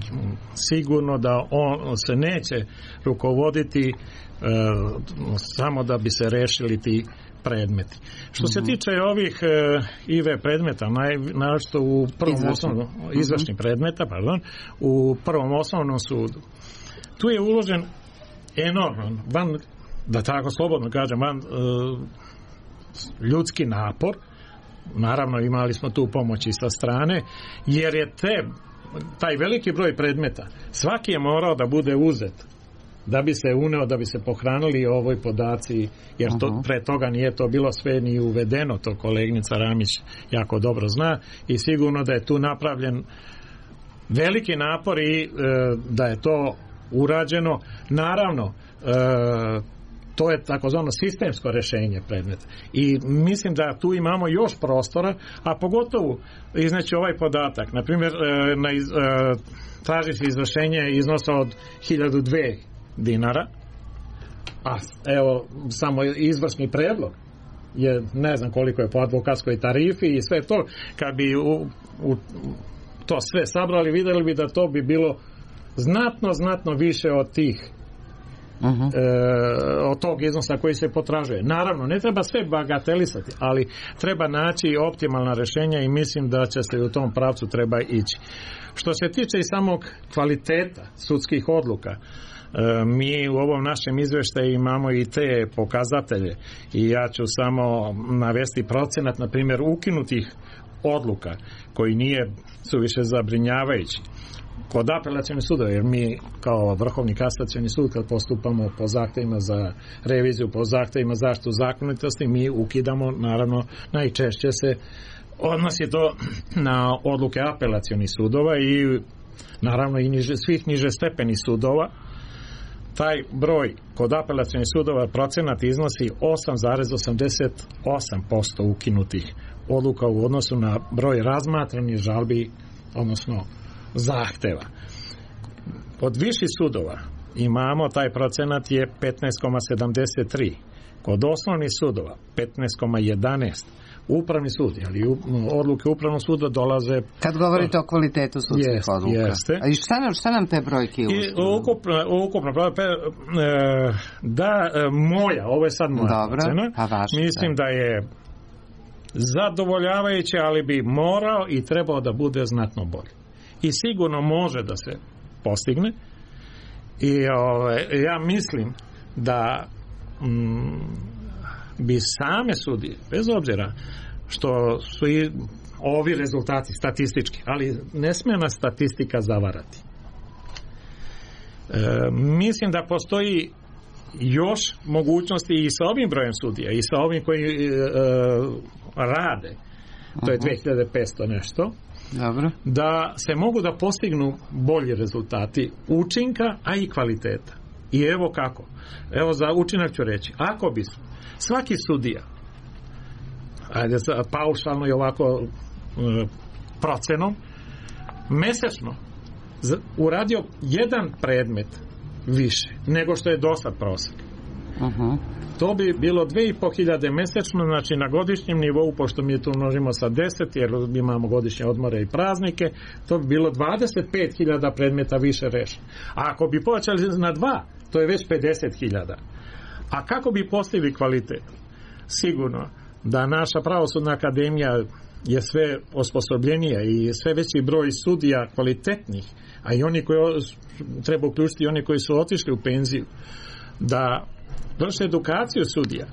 sigurno da on se neće rukovoditi e, samo da bi se rešili ti predmeti. Što se tiče ovih e, I V predmeta, naj, našto u prvom Izvršni. osnovnom, izvršnih predmeta, pardon, u prvom osnovnom sudu, tu je uložen enorman, van, da tako slobodno kažem, van e, ljudski napor. Naravno, imali smo tu pomoć i sa strane, jer je te, taj veliki broj predmeta, svaki je morao da bude uzet da bi se uneo, da bi se pohranili ovoj podaci, jer to, pre toga nije to bilo sve ni uvedeno, to koleginica Ramić jako dobro zna, i sigurno da je tu napravljen veliki napor i e, da je to urađeno. Naravno, e, to je takozvano sistemsko rešenje predmeta i mislim da tu imamo još prostora, a pogotovo izneći ovaj podatak, na primjer e, na iz, e, traži se izvršenje iznosa od hiljadu dve dinara, a evo samo izvršni predlog je ne znam koliko je po advokatskoj tarifi i sve to, kad bi u, u to sve sabrali, vidjeli bi da to bi bilo znatno, znatno više od tih uh-huh. e, od tog iznosa koji se potražuje. Naravno, ne treba sve bagatelisati, ali treba naći optimalna rešenja i mislim da će se u tom pravcu treba ići. Što se tiče i samog kvaliteta sudskih odluka, mi u ovom našem izveštaju imamo i te pokazatelje i ja ću samo navesti procenat, na primjer, ukinutih odluka koji nije suviše zabrinjavajući kod apelacionih sudova, jer mi kao Vrhovni kasacioni sud kad postupamo po zahtevima za reviziju, po zahtevima zaštitu zakonitosti, mi ukidamo, naravno najčešće se odnosi to na odluke apelacionih sudova i naravno i niže, svih niže stepenih sudova. Taj broj kod apelacionih sudova procenat iznosi osam zarez osamdeset osam posto ukinutih odluka u odnosu na broj razmatranih žalbi, odnosno zahteva. Kod viših sudova imamo taj procenat je petnaest zarez sedamdeset tri, kod osnovnih sudova petnaest zarez jedanaest, Upravni sud, ali odluke Upravnog suda dolaze... Kad govorite o kvalitetu sudskih jest, odluka. Jeste. A i šta nam, šta nam te brojke ilustruju? Ukupno, ukupno da, moja, ovo je sad moja ocena, pa vaša, mislim da. da je zadovoljavajuće, ali bi morao i trebao da bude znatno bolji. I sigurno može da se postigne. I ove, ja mislim da mm, bi same sudije, bez obzira što su i ovi rezultati statistički, ali ne smije nas statistika zavarati. E, mislim da postoji još mogućnosti i sa ovim brojem sudija i sa ovim koji e, rade, to je dve hiljade petsto nešto. Dobro. Da se mogu da postignu bolji rezultati učinka, a i kvaliteta. I evo kako. Evo za učinak ću reći. Ako bi svaki sudija, ajde paušalno i ovako e, procenom, mesečno uradio jedan predmet više nego što je dosad prosek. Uh-huh. To bi bilo dve i po hiljade mesečno, znači na godišnjem nivou, pošto mi je tu množimo sa deset, jer imamo godišnje odmore i praznike, to bi bilo dvadeset pet hiljada predmeta više rešeno. A ako bi povećali na dva, to je već pedeset hiljada. A kako bi postigli kvalitet? Sigurno da naša pravosudna akademija je sve osposobljenija i sve veći broj sudija kvalitetnih, a i oni koji treba uključiti, oni koji su otišli u penziju, da vrše edukaciju sudija.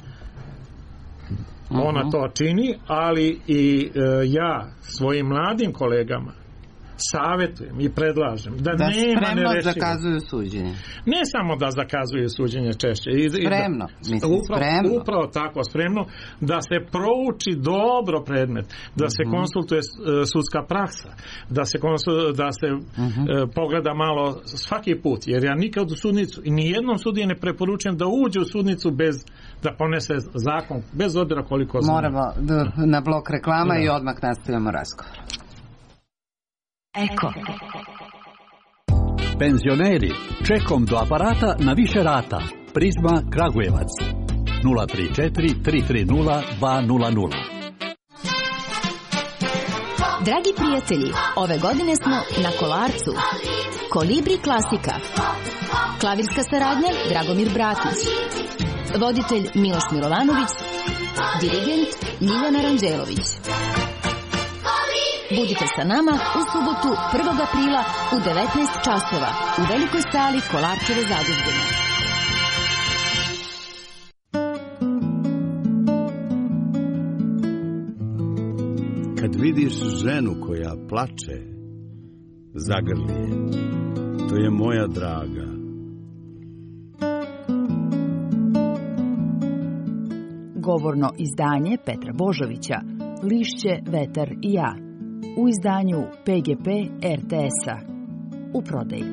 Ona to čini, ali i e, ja svojim mladim kolegama savjetujem i predlažem da, da nema spremno zakazuju suđenje. Ne samo da zakazuju suđenje češće. I, spremno. I da, mislim, upravo, spremno. Upravo tako, spremno da se prouči dobro predmet, da se uh-huh. konsultuje uh, sudska praksa, da se, konsul, da se uh-huh. uh, pogleda malo svaki put, jer ja nikad u sudnicu i nijednom sudiji ne preporučujem da uđe u sudnicu bez da ponese zakon, bez obzira koliko zna. Moramo da, na blok reklama da. I odmah nastavljamo razgovor. Eko. Penzioneri, čekom do aparata na više rata. Prizma Kragujevac. nula tri četiri tri tri nula dva nula nula. Dragi prijatelji, ove godine smo na Kolarcu. Kolibri klasika. Klavirska saradnja Dragomir Bratić. Voditelj Miloš Milovanović. Dirigent Ljiljana Ranđelović. Budite sa nama u subotu prvog aprila u devetnaest časova u velikoj sali Kolarčeve zadužbine. Kad vidiš ženu koja plače, zagrli je. To je moja draga. Govorno izdanje Petra Božovića, Lišće, vetar i ja. U izdanju P G P R T S-a. U prodaji.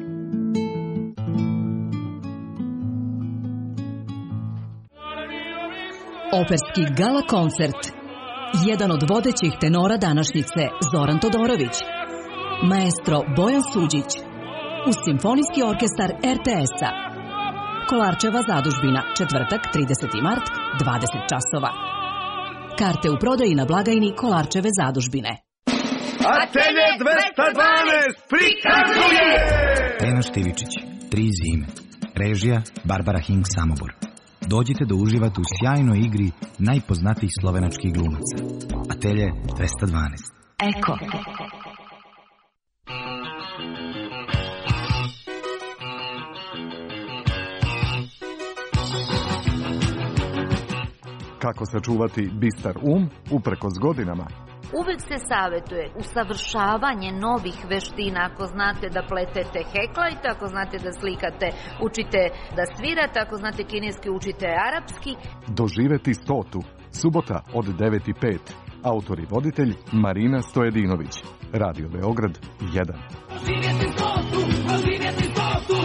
Operski gala koncert. Jedan od vodećih tenora današnjice Zoran Todorović. Maestro Bojan Suđić. Uz Simfonijski orkestar R T S-a. Kolarčeva zadužbina, četvrtak, trideseti mart, dvadeset časova. Karte u prodaji na blagajni Kolarčeve zadužbine. Atelje dvesta dvanaest prikazuje! Prenoš Tivičić, Tri zime. Režija Barbara Hing Samobor. Dođite da uživate u sjajnoj igri najpoznatijih slovenačkih glumaca. Atelje dvesta dvanaest. Eko. Kako sačuvati bistar um uprkos godinama? Uvek se savjetuje usavršavanje novih veština. Ako znate da pletete heklajte, ako znate da slikate, učite da svirate, ako znate kineski, učite arapski. Doživeti stotu. Subota od devet i pet. Autor i voditelj Marina Stojedinović. Radio Beograd jedan. Doživjeti stotu, doživjeti stotu.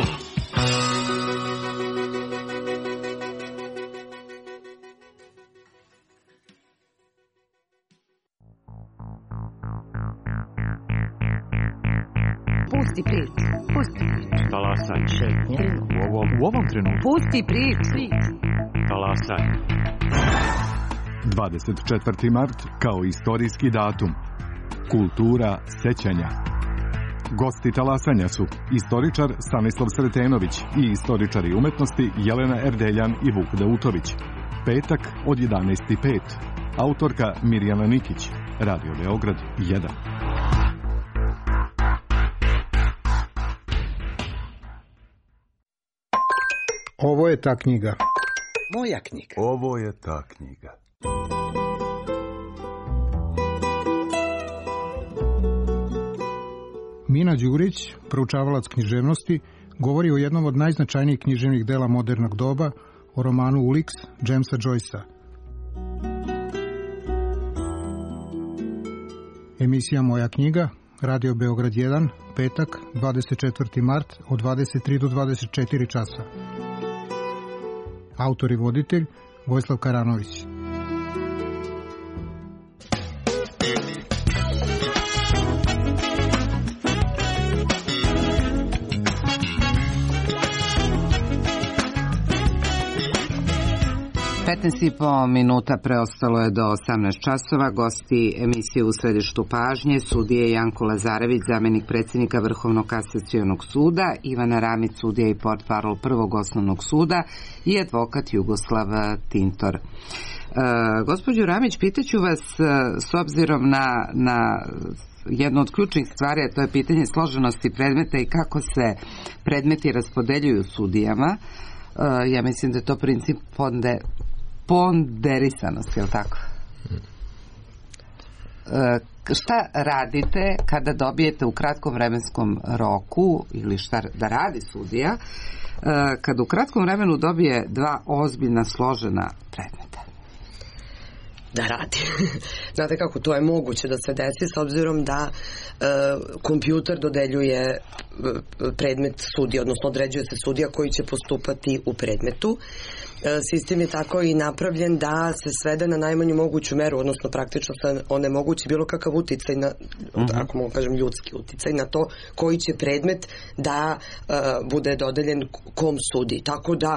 Pusti priču, pusti priču. Talasanje. Šetnje. U ovom, u ovom trenutku. Pusti priču. Talasanje. dvadeset četvrti mart kao istorijski datum. Kultura sećanja. Gosti talasanja su istoričar Stanislav Sretenović i istoričari umetnosti Jelena Erdeljan i Vuk Dautović. Petak od jedanaest i pet. Autorka Mirjana Nikić. Radio Beograd jedan. Ovo je ta knjiga. Moja knjiga. Ovo je ta knjiga. Mina Đurić, proučavalac književnosti, govori o jednom od najznačajnijih književnih dela modernog doba, o romanu Ulix Jamesa Joycea. Emisija Moja knjiga, Radio Beograd jedan, petak, dvadeset četvrti mart, od dvadeset tri do dvadeset četiri časa. Autor i voditelj Vojislav Karanović. petnaest i po minuta preostalo je do osamnaest časova. Gosti emisije U središtu pažnje, sudije Janko Lazarević, zamenik predsjednika Vrhovnog kasacionog suda, Ivana Ramić, sudija i portparol Prvog osnovnog suda i advokat Jugoslav Tintor. E, gospođo Ramić, pitaću vas, s obzirom na, na jedno od ključnih stvari, a to je pitanje složenosti predmeta i kako se predmeti raspodeljuju sudijama. E, ja mislim da je to princip ponde ponderisanosti, je li tako? E, šta radite kada dobijete u kratkom vremenskom roku, ili šta da radi sudija, e, kada u kratkom vremenu dobije dva ozbiljna složena predmeta? Da radi. Znate kako, to je moguće da se desi s obzirom da e, kompjuter dodeljuje predmet sudija, odnosno određuje se sudija koji će postupati u predmetu. E, sistem je tako i napravljen da se svede na najmanju moguću meru, odnosno praktično se onemogući bilo kakav uticaj na, uh-huh. ako mogu kažem ljudski uticaj, na to koji će predmet da e, bude dodeljen kom sudiji. Tako da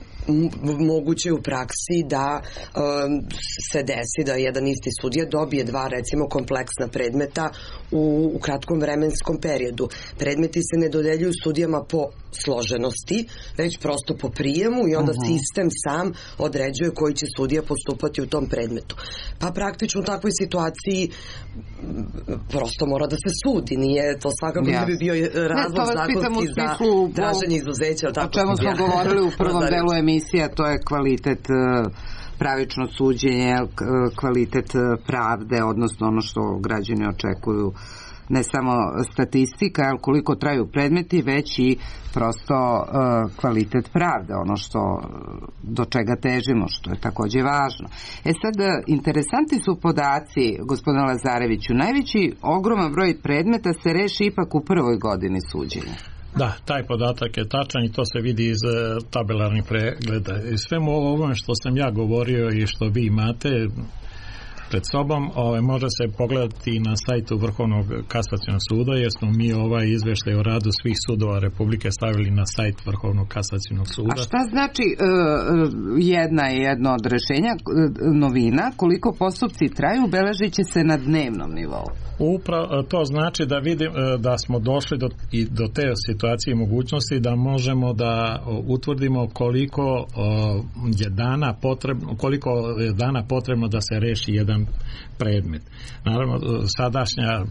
moguće u praksi da um, se desi da jedan isti sudija dobije dva recimo kompleksna predmeta u, u kratkom vremenskom periodu. Predmeti se ne dodeljuju sudijama po složenosti, već prosto po prijemu i onda uh-huh. sistem sam određuje koji će sudija postupati u tom predmetu. Pa praktično u takvoj situaciji prosto mora da se sudi, nije to svakako ja. ne bi bio razlog ne, zakonski za traženje izuzeća. O čemu smo ja. govorili u prvom delu emisija, to je kvalitet pravično suđenje, kvalitet pravde, odnosno ono što građani očekuju, ne samo statistika, koliko traju predmeti, već i prosto uh, kvalitet pravde, ono što do čega težimo, što je takođe važno. E sad, interesantni su podaci, gospodine Lazareviću, najveći ogroman broj predmeta se reši ipak u prvoj godini suđenja. Da, taj podatak je tačan i to se vidi iz tabelarnih pregleda. I svemu ovome što sam ja govorio i što vi imate pred sobom, ovaj, može se pogledati na sajtu Vrhovnog kasacionog suda, jer smo mi ovaj izveštaj o radu svih sudova Republike stavili na sajt Vrhovnog kasacionog suda. A šta znači jedna je jedno od rešenja, novina, koliko postupci traju, beležit će se na dnevnom nivou? Upravo to znači da vidim da smo došli do, i do te situacije i mogućnosti da možemo da utvrdimo koliko je dana potrebno, koliko je dana potrebno da se reši jedan predmet. Naravno, sadašnja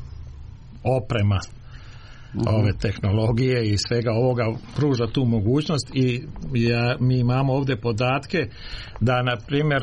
oprema ove tehnologije i svega ovoga pruža tu mogućnost i ja, mi imamo ovdje podatke da, na primjer,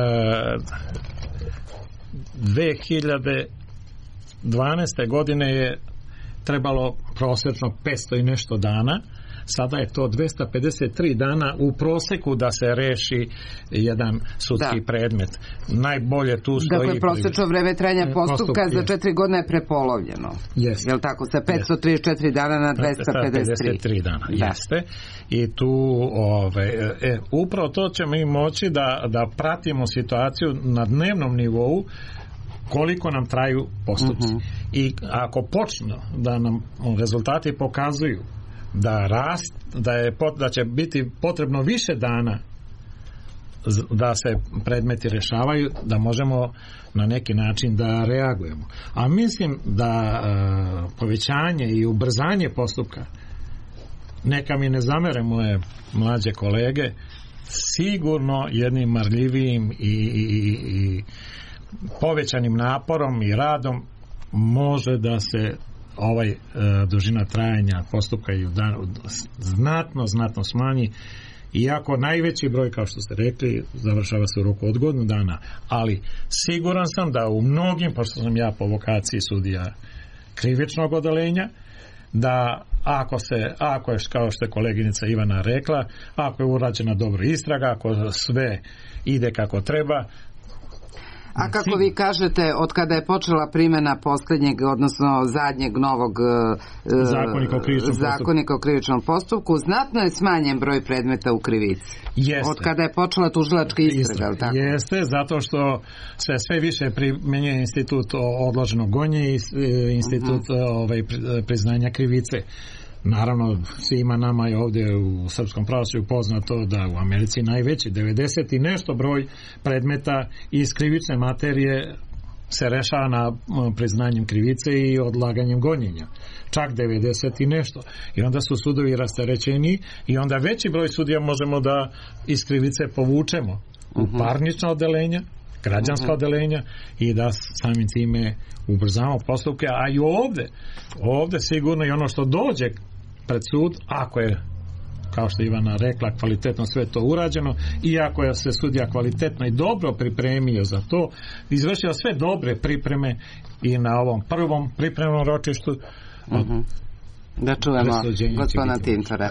dve hiljade dvanaeste godine je trebalo prosječno petsto i nešto dana, sada je to dvesta pedeset tri dana u proseku da se reši jedan sudski da. predmet. Najbolje tu stoji... Dakle, prosječno vreme trajanja postupka za četiri godine je prepolovljeno. Jeste. Jel tako? Sa petsto trideset četiri dana na dvesta pedeset tri dana. Da. Jeste. I tu ove, e, upravo to ćemo i moći da, da pratimo situaciju na dnevnom nivou koliko nam traju postupci. Uh-huh. I ako počnu da nam rezultati pokazuju da rast, da je da će biti potrebno više dana da se predmeti rešavaju, da možemo na neki način da reagujemo. A mislim da e, povećanje i ubrzanje postupka, neka mi ne zamere moje mlađe kolege, sigurno jednim marljivijim i, i, i povećanim naporom i radom može da se ovaj e, dužina trajanja postupka i dan, znatno, znatno smanji iako najveći broj, kao što ste rekli, završava se u roku od godinu dana, ali siguran sam da u mnogim, pošto sam ja po vokaciji sudija krivičnog odeljenja, da ako se, ako je, kao što je koleginica Ivana rekla, ako je urađena dobro istraga, ako sve ide kako treba. A kako vi kažete, od kada je počela primjena posljednjeg, odnosno zadnjeg novog zakonika o krivičnom, zakonika o krivičnom postupku, znatno je smanjen broj predmeta u krivici. Jeste. Od kada je počela tužilačka istraga, ali tako? Jeste, zato što se sve više primjenjuje institut odloženog gonjenja i institut uh-huh. ovaj, priznanja krivice. Naravno, svima nama je ovdje u srpskom pravosuđu poznato da u Americi najveći, devedeset i nešto broj predmeta iz krivične materije se rešava na priznanjem krivice i odlaganjem gonjenja. Čak devedeset i nešto. I onda su sudovi rasterećeni i onda veći broj sudija možemo da iz krivice povučemo u uh-huh. parnična odeljenja, građanska uh-huh. odeljenja i da samim time ubrzamo postupke, a i ovdje ovdje sigurno i ono što dođe pred sud, ako je, kao što je Ivana rekla, kvalitetno sve to urađeno i ako je se sudija kvalitetno i dobro pripremio za to, izvršio sve dobre pripreme i na ovom prvom pripremnom ročištu uh-huh. Da čujemo gospodina Tintora.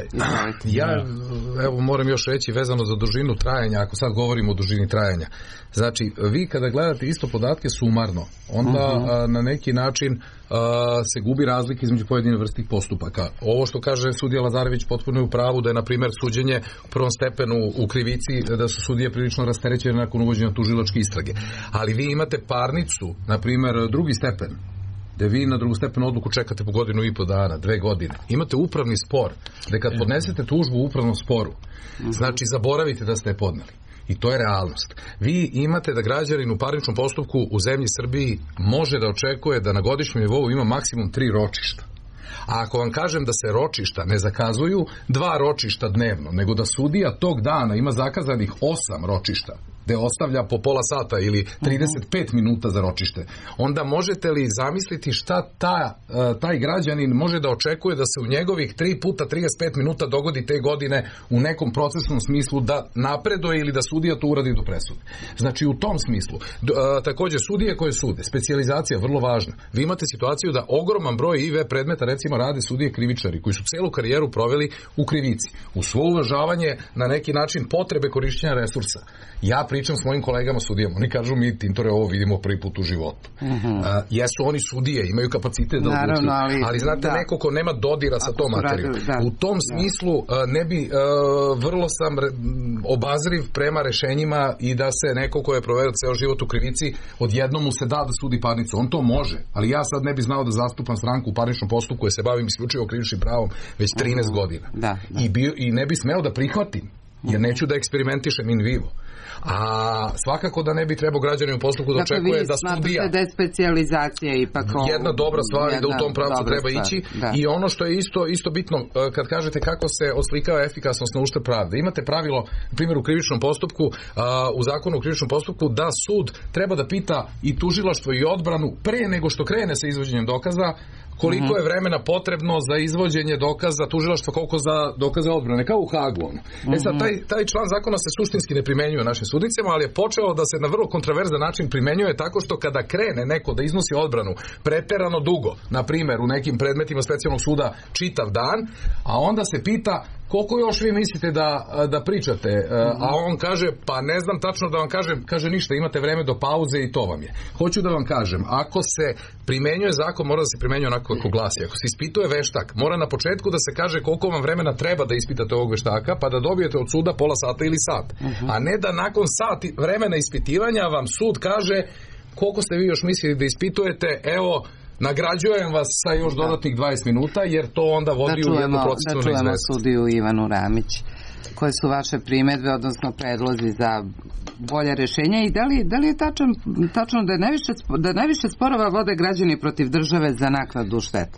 Ja evo moram još reći vezano za dužinu trajanja, ako sad govorimo o dužini trajanja. Znači, vi kada gledate isto podatke sumarno, onda uh-huh. a, na neki način a, se gubi razlika između pojedine vrstih postupaka. Ovo što kaže sudija Lazarević potpuno je u pravu da je, na primjer, suđenje u prvom stepenu u krivici, da su sudije prilično rasterećene nakon uvođenja tužilačke istrage. Ali vi imate parnicu, na primjer, drugi stepen, da vi na drugostepenu odluku čekate po godinu i po dana, dve godine. Imate upravni spor, da kad podnesete tužbu u upravnom sporu, znači zaboravite da ste je podneli. I to je realnost. Vi imate da građanin u parničnom postupku u zemlji Srbiji može da očekuje da na godišnjem nivou ima maksimum tri ročišta. A ako vam kažem da se ročišta ne zakazuju dva ročišta dnevno, nego da sudija tog dana ima zakazanih osam ročišta, gde ostavlja po pola sata ili trideset pet minuta za ročište, onda možete li zamisliti šta ta, taj građanin može da očekuje da se u njegovih tri puta trideset pet minuta dogodi te godine u nekom procesnom smislu da napreduje ili da sudija to uradi do presude. Znači u tom smislu. Također sudije koje sude, specijalizacija vrlo važna. Vi imate situaciju da ogroman broj I V predmeta recimo rade sudije krivičari koji su celu karijeru proveli u krivici. U svo uvažavanje na neki način potrebe korišćenja resursa. Ja pričam s mojim kolegama sudijama, oni kažu mi Tintore ovo vidimo prvi put u životu. Uh-huh. Uh, jesu oni sudije, imaju kapacitet da odlučuju, ali, ali znate da. Neko ko nema dodira sa tom materijom. U tom da. smislu uh, ne bi, uh, vrlo sam re, obazriv prema rešenjima i da se neko ko je proveo ceo život u krivici, odjednom mu se da da sudi parnicu. On to može, ali ja sad ne bi znao da zastupam stranku u parničnom postupku koji se bavim isključivo krivičnim pravom već trinaest uh-huh. godina. Da, da. I, bio, I ne bi smeo da prihvatim, jer neću da eksperimentišem in vivo. A svakako da ne bi trebao građanin u postupku da očekuje da studija. Dakle, vi smatrate da je specijalizacija ipak jedna dobra stvar i da u tom pravcu treba stvar. ići. Da. I ono što je isto, isto bitno, kad kažete kako se oslikava efikasnost na uštrb pravde. Imate pravilo, na primjer u krivičnom postupku, u zakonu o krivičnom postupku, da sud treba da pita i tužilaštvo i odbranu pre nego što krene sa izvođenjem dokaza, koliko mm-hmm. je vremena potrebno za izvođenje dokaza tužilaštva, koliko za dokaze odbrane, kao u Hagu. Ono. Mm-hmm. E sad, taj, taj član zakona se suštinski ne primenjuje našim sudnicama, ali je počeo da se na vrlo kontroverzan način primenjuje tako što kada krene neko da iznosi odbranu preterano dugo, na primjer u nekim predmetima specijalnog suda čitav dan, a onda se pita koliko još vi mislite da, da pričate, mm-hmm. a on kaže, pa ne znam tačno da vam kažem, kaže ništa, imate vreme do pauze i to vam je. Hoću da vam kažem, ako se primenjuje zakon, mora da se primenjuje onako kako glasi. Ako se ispituje veštak, mora na početku da se kaže koliko vam vremena treba da ispitate ovog veštaka, pa da dobijete od suda pola sata ili sat. Mm-hmm. A ne da nakon sat vremena ispitivanja vam sud kaže koliko ste vi još mislili da ispitujete, evo, nagrađujem vas sa još dodatnih dvadeset minuta, jer to onda vodi da čujemo, u jednu procesnu neizvesnost. Da čujemo sudiju Ivanu Ramić. Koje su vaše primedbe, odnosno predlozi za bolje rešenja i da li, da li je tačno, tačno da, je najviše, da najviše sporova vode građani protiv države za naknadu štete?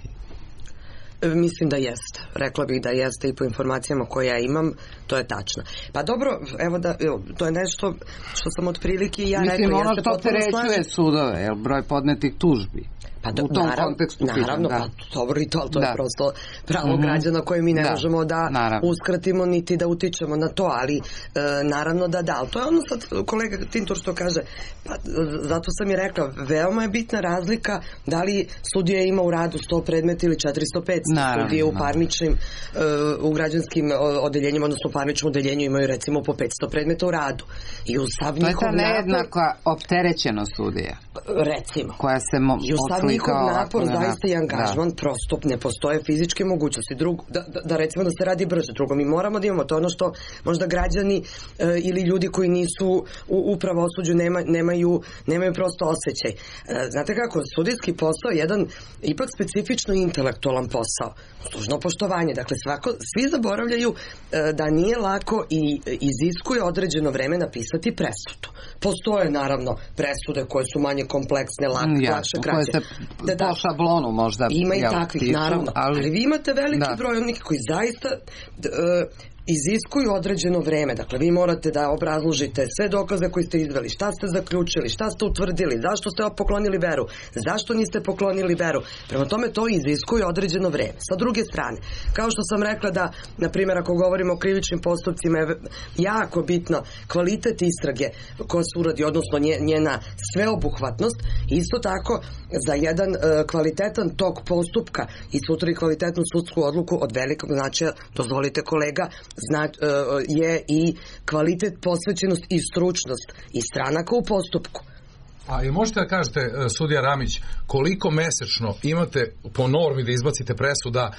Mislim da jeste. Rekla bih da jeste i po informacijama koje ja imam, to je tačno. Pa dobro, evo da, evo, to je nešto što sam otprilike ja Mislim, rekla. Mislim, ono što opterećuje sudove, je broj podnetih tužbi. Pa do, u tom naravno, kontekstu naravno, pitam, pa dobro i to, ali to da. je prosto pravo mm-hmm. građana koje mi ne da. možemo da naravno. uskratimo niti da utičemo na to, ali e, naravno da da, ali to je ono sad kolega Tintor što kaže, pa zato sam i rekla, veoma je bitna razlika da li sudija ima u radu sto predmeta ili četiristo petsto, sudije u parničnim e, u građanskim odeljenjima, odnosno u parničnom odeljenju imaju recimo po petsto predmeta u radu i u sav njihov napor, to je ta nejednaka opterećenost sudija, recimo, koja se mo- i u sav njihov napor zaista i angažman, da. prosto ne postoje fizičke mogućnosti. Drugo, da, da, da recimo da se radi brže. Drugo, mi moramo da imamo to ono što možda građani e, ili ljudi koji nisu u, u pravosuđu nema, nemaju, nemaju prosto osjećaj. E, znate kako, sudijski posao je jedan ipak specifično intelektualan posao. Služno poštovanje. Dakle, svako, svi zaboravljaju e, da nije lako i iziskuje određeno vreme napisati presudu. Postoje naravno presude koje su manje kompleksne, lak, ja, lakše, kraće. Koje se da, po šablonu možda. Ima i takvih, tiču, naravno. Ali, ali vi imate veliki da. broj onih koji zaista uh, iziskuju određeno vreme. Dakle, vi morate da obrazložite sve dokaze koje ste izveli, šta ste zaključili, šta ste utvrdili, zašto ste poklonili veru, zašto niste poklonili veru. Prema tome, to iziskuje određeno vreme. Sa druge strane, kao što sam rekla da, na primjer, ako govorimo o krivičnim postupcima, je jako bitno kvalitet istrage koja se uradi, odnosno njena sveobuhvatnost, isto tako za jedan uh, kvalitetan tok postupka i sutra i kvalitetnu sudsku odluku od velikog značaja, dozvolite kolega, Zna, uh, je i kvalitet, posvećenost i stručnost i stranaka u postupku. A i možete da kažete, sudija Ramić, koliko mesečno imate po normi da izbacite presuda,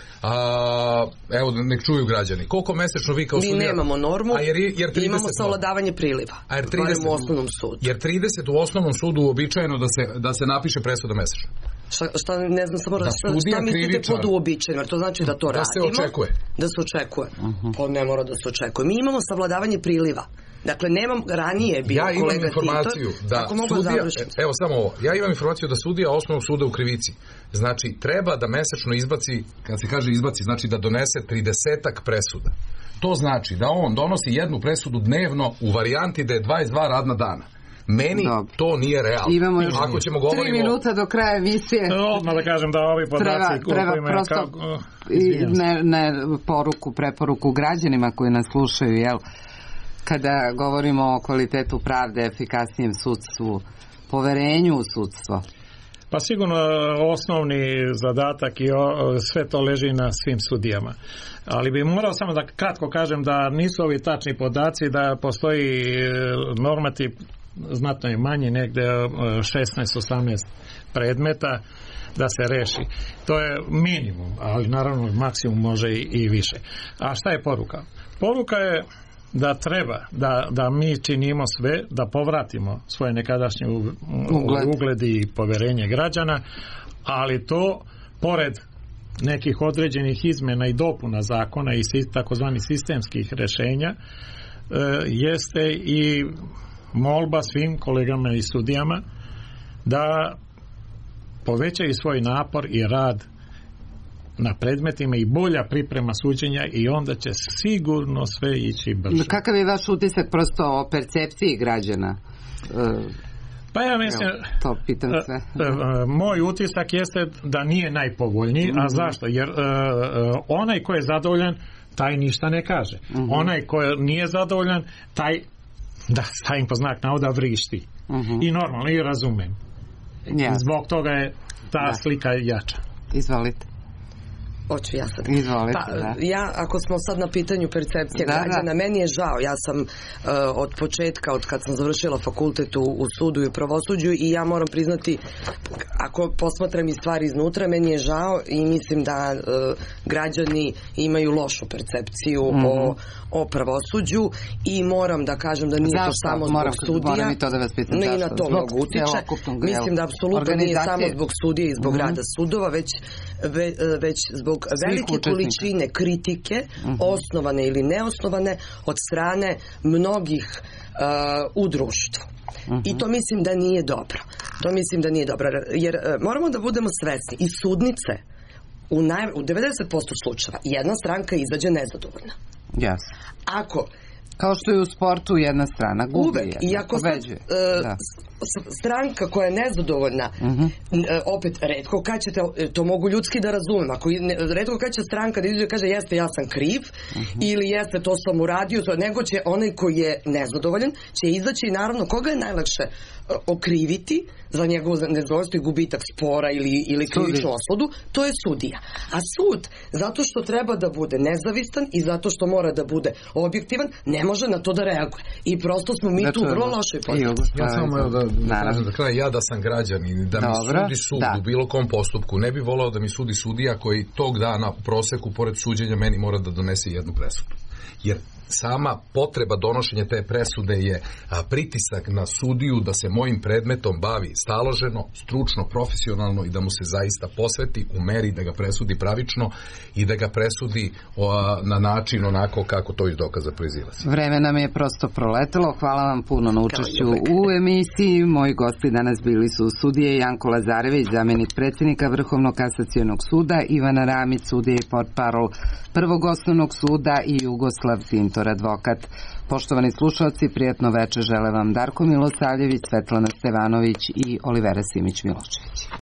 a, evo nek čuju građani, koliko mesečno vi kao mi sudija... Mi nemamo normu, a jer, jer trideset, imamo savladavanje priliva, a jer trideset, u osnovnom sudu. Jer trideset u osnovnom sudu uobičajeno da se, da se napiše presuda mesečno. Šta, šta ne znam, samo da šta, šta mislite pod uobičajeno, jer to znači da to da radimo. Da se očekuje. Da se očekuje. Uh-huh. Pa ne mora da se očekuje. Mi imamo savladavanje priliva. Dakle, nemam, ranije bio ja kolega informaciju Titor, da sudija, evo samo ovo, ja imam informaciju da sudija osnovnog suda u krivici, znači treba da mesečno izbaci, kad se kaže izbaci, znači da donese tridesetak presuda. To znači da on donosi jednu presudu dnevno u varijanti da je dvadeset dva radna dana. Meni Dobre. to nije realno. Imamo još Ako ćemo govorimo... tri minuta do kraja emisije. Odmah da kažem da ovi podaci... Treba, treba prosto kao, ne, ne poruku, preporuku građanima koji nas slušaju, jel? Kada govorimo o kvalitetu pravde, efikasnijem sudstvu, poverenju u sudstvo. Pa sigurno osnovni zadatak i o, sve to leži na svim sudijama. Ali bi morao samo da kratko kažem da nisu ovi tačni podaci, da postoji normativ znatno je manji, negde šesnaest osamnaest predmeta da se reši. To je minimum, ali naravno maksimum može i, i više. A šta je poruka? Poruka je da treba da, da mi činimo sve da povratimo svoje nekadašnje ugled. ugled i poverenje građana, ali to pored nekih određenih izmena i dopuna zakona i takozvanih sistemskih rešenja e, jeste i molba svim kolegama i sudijama da povećaju svoj napor i rad na predmetima i bolja priprema suđenja i onda će sigurno sve ići brže. Kakav je vaš utisak prosto o percepciji građana? Pa ja mislim, Evo, to pitam se. Moj utisak jeste da nije najpovoljniji, mm-hmm. a zašto? Jer uh, onaj ko je zadovoljan, taj ništa ne kaže. Mm-hmm. Onaj ko nije zadovoljan, taj, da stavim po znak navoda, vrišti. Mm-hmm. I normalno, i razumem. Ja. Zbog toga je ta da. slika jača. Izvolite. Hoću ja sad. Izvolite, pa, da. Ja, ako smo sad na pitanju percepcije da, građana, da. meni je žao. Ja sam uh, od početka, od kad sam završila fakultet u, u sudu i u pravosuđu i ja moram priznati, ako posmatram i stvari iznutra, meni je žao i mislim da uh, građani imaju lošu percepciju mm-hmm. o, o pravosuđu i moram da kažem da nije zašto? to samo zbog moram, sudija. Moram i to da vas pitam. Ne i na to mnogo utiče. Mislim da apsolutno nije samo zbog sudija i zbog mm-hmm. rada sudova, već, ve, već zbog velike količine kritike, uh-huh. osnovane ili neosnovane, od strane mnogih uh, u društvu. Uh-huh. I to mislim da nije dobro. To mislim da nije dobro. Jer uh, moramo da budemo svesni. I sudnice u, naj, u devedeset posto slučajeva jedna stranka izađe nezadovoljna. Yes. Ako Kao što je u sportu jedna strana gubi. Uvek. I ako sad, uh, stranka koja je nezadovoljna, uh-huh. opet, redko kad ćete, to mogu ljudski da razumem, ako ne, redko kad će stranka da izađe i kaže jeste, ja sam kriv, uh-huh. ili jeste, to sam uradio, to, nego će onaj koji je nezadovoljan, će izaći i naravno, koga je najlakše uh, okriviti za njegovu nezadovoljstvo i gubitak spora ili, ili krivičnu osudu, to je sudija. A sud, zato što treba da bude nezavistan i zato što mora da bude objektivan, ne može na to da reaguje. I prosto smo mi tu vrlo loše poziciji. Ja samo evo da, da kažem da kraj, ja da sam građanin i da mi sudi sud da. u bilo kom postupku, ne bi volao da mi sudi sudija koji tog dana u proseku, pored suđenja, meni mora da donese jednu presudu. Jer sama potreba donošenja te presude je a, pritisak na sudiju da se mojim predmetom bavi staloženo, stručno, profesionalno i da mu se zaista posveti u meri da ga presudi pravično i da ga presudi o, a, na način onako kako to iz dokaza proizilazi. Vreme nam je prosto proletelo. Hvala vam puno na učešću u emisiji. Moji gosti danas bili su sudije Janko Lazarević, zamenik predsjednika Vrhovnog kasacionog suda, Ivana Ramić, sudija i portparol Prvog osnovnog suda i Jugoslav Tintor, advokat. Poštovani slušalci, prijatno večer žele vam Darko Milosavljević, Svetlana Stevanović i Olivera Simić-Milošević.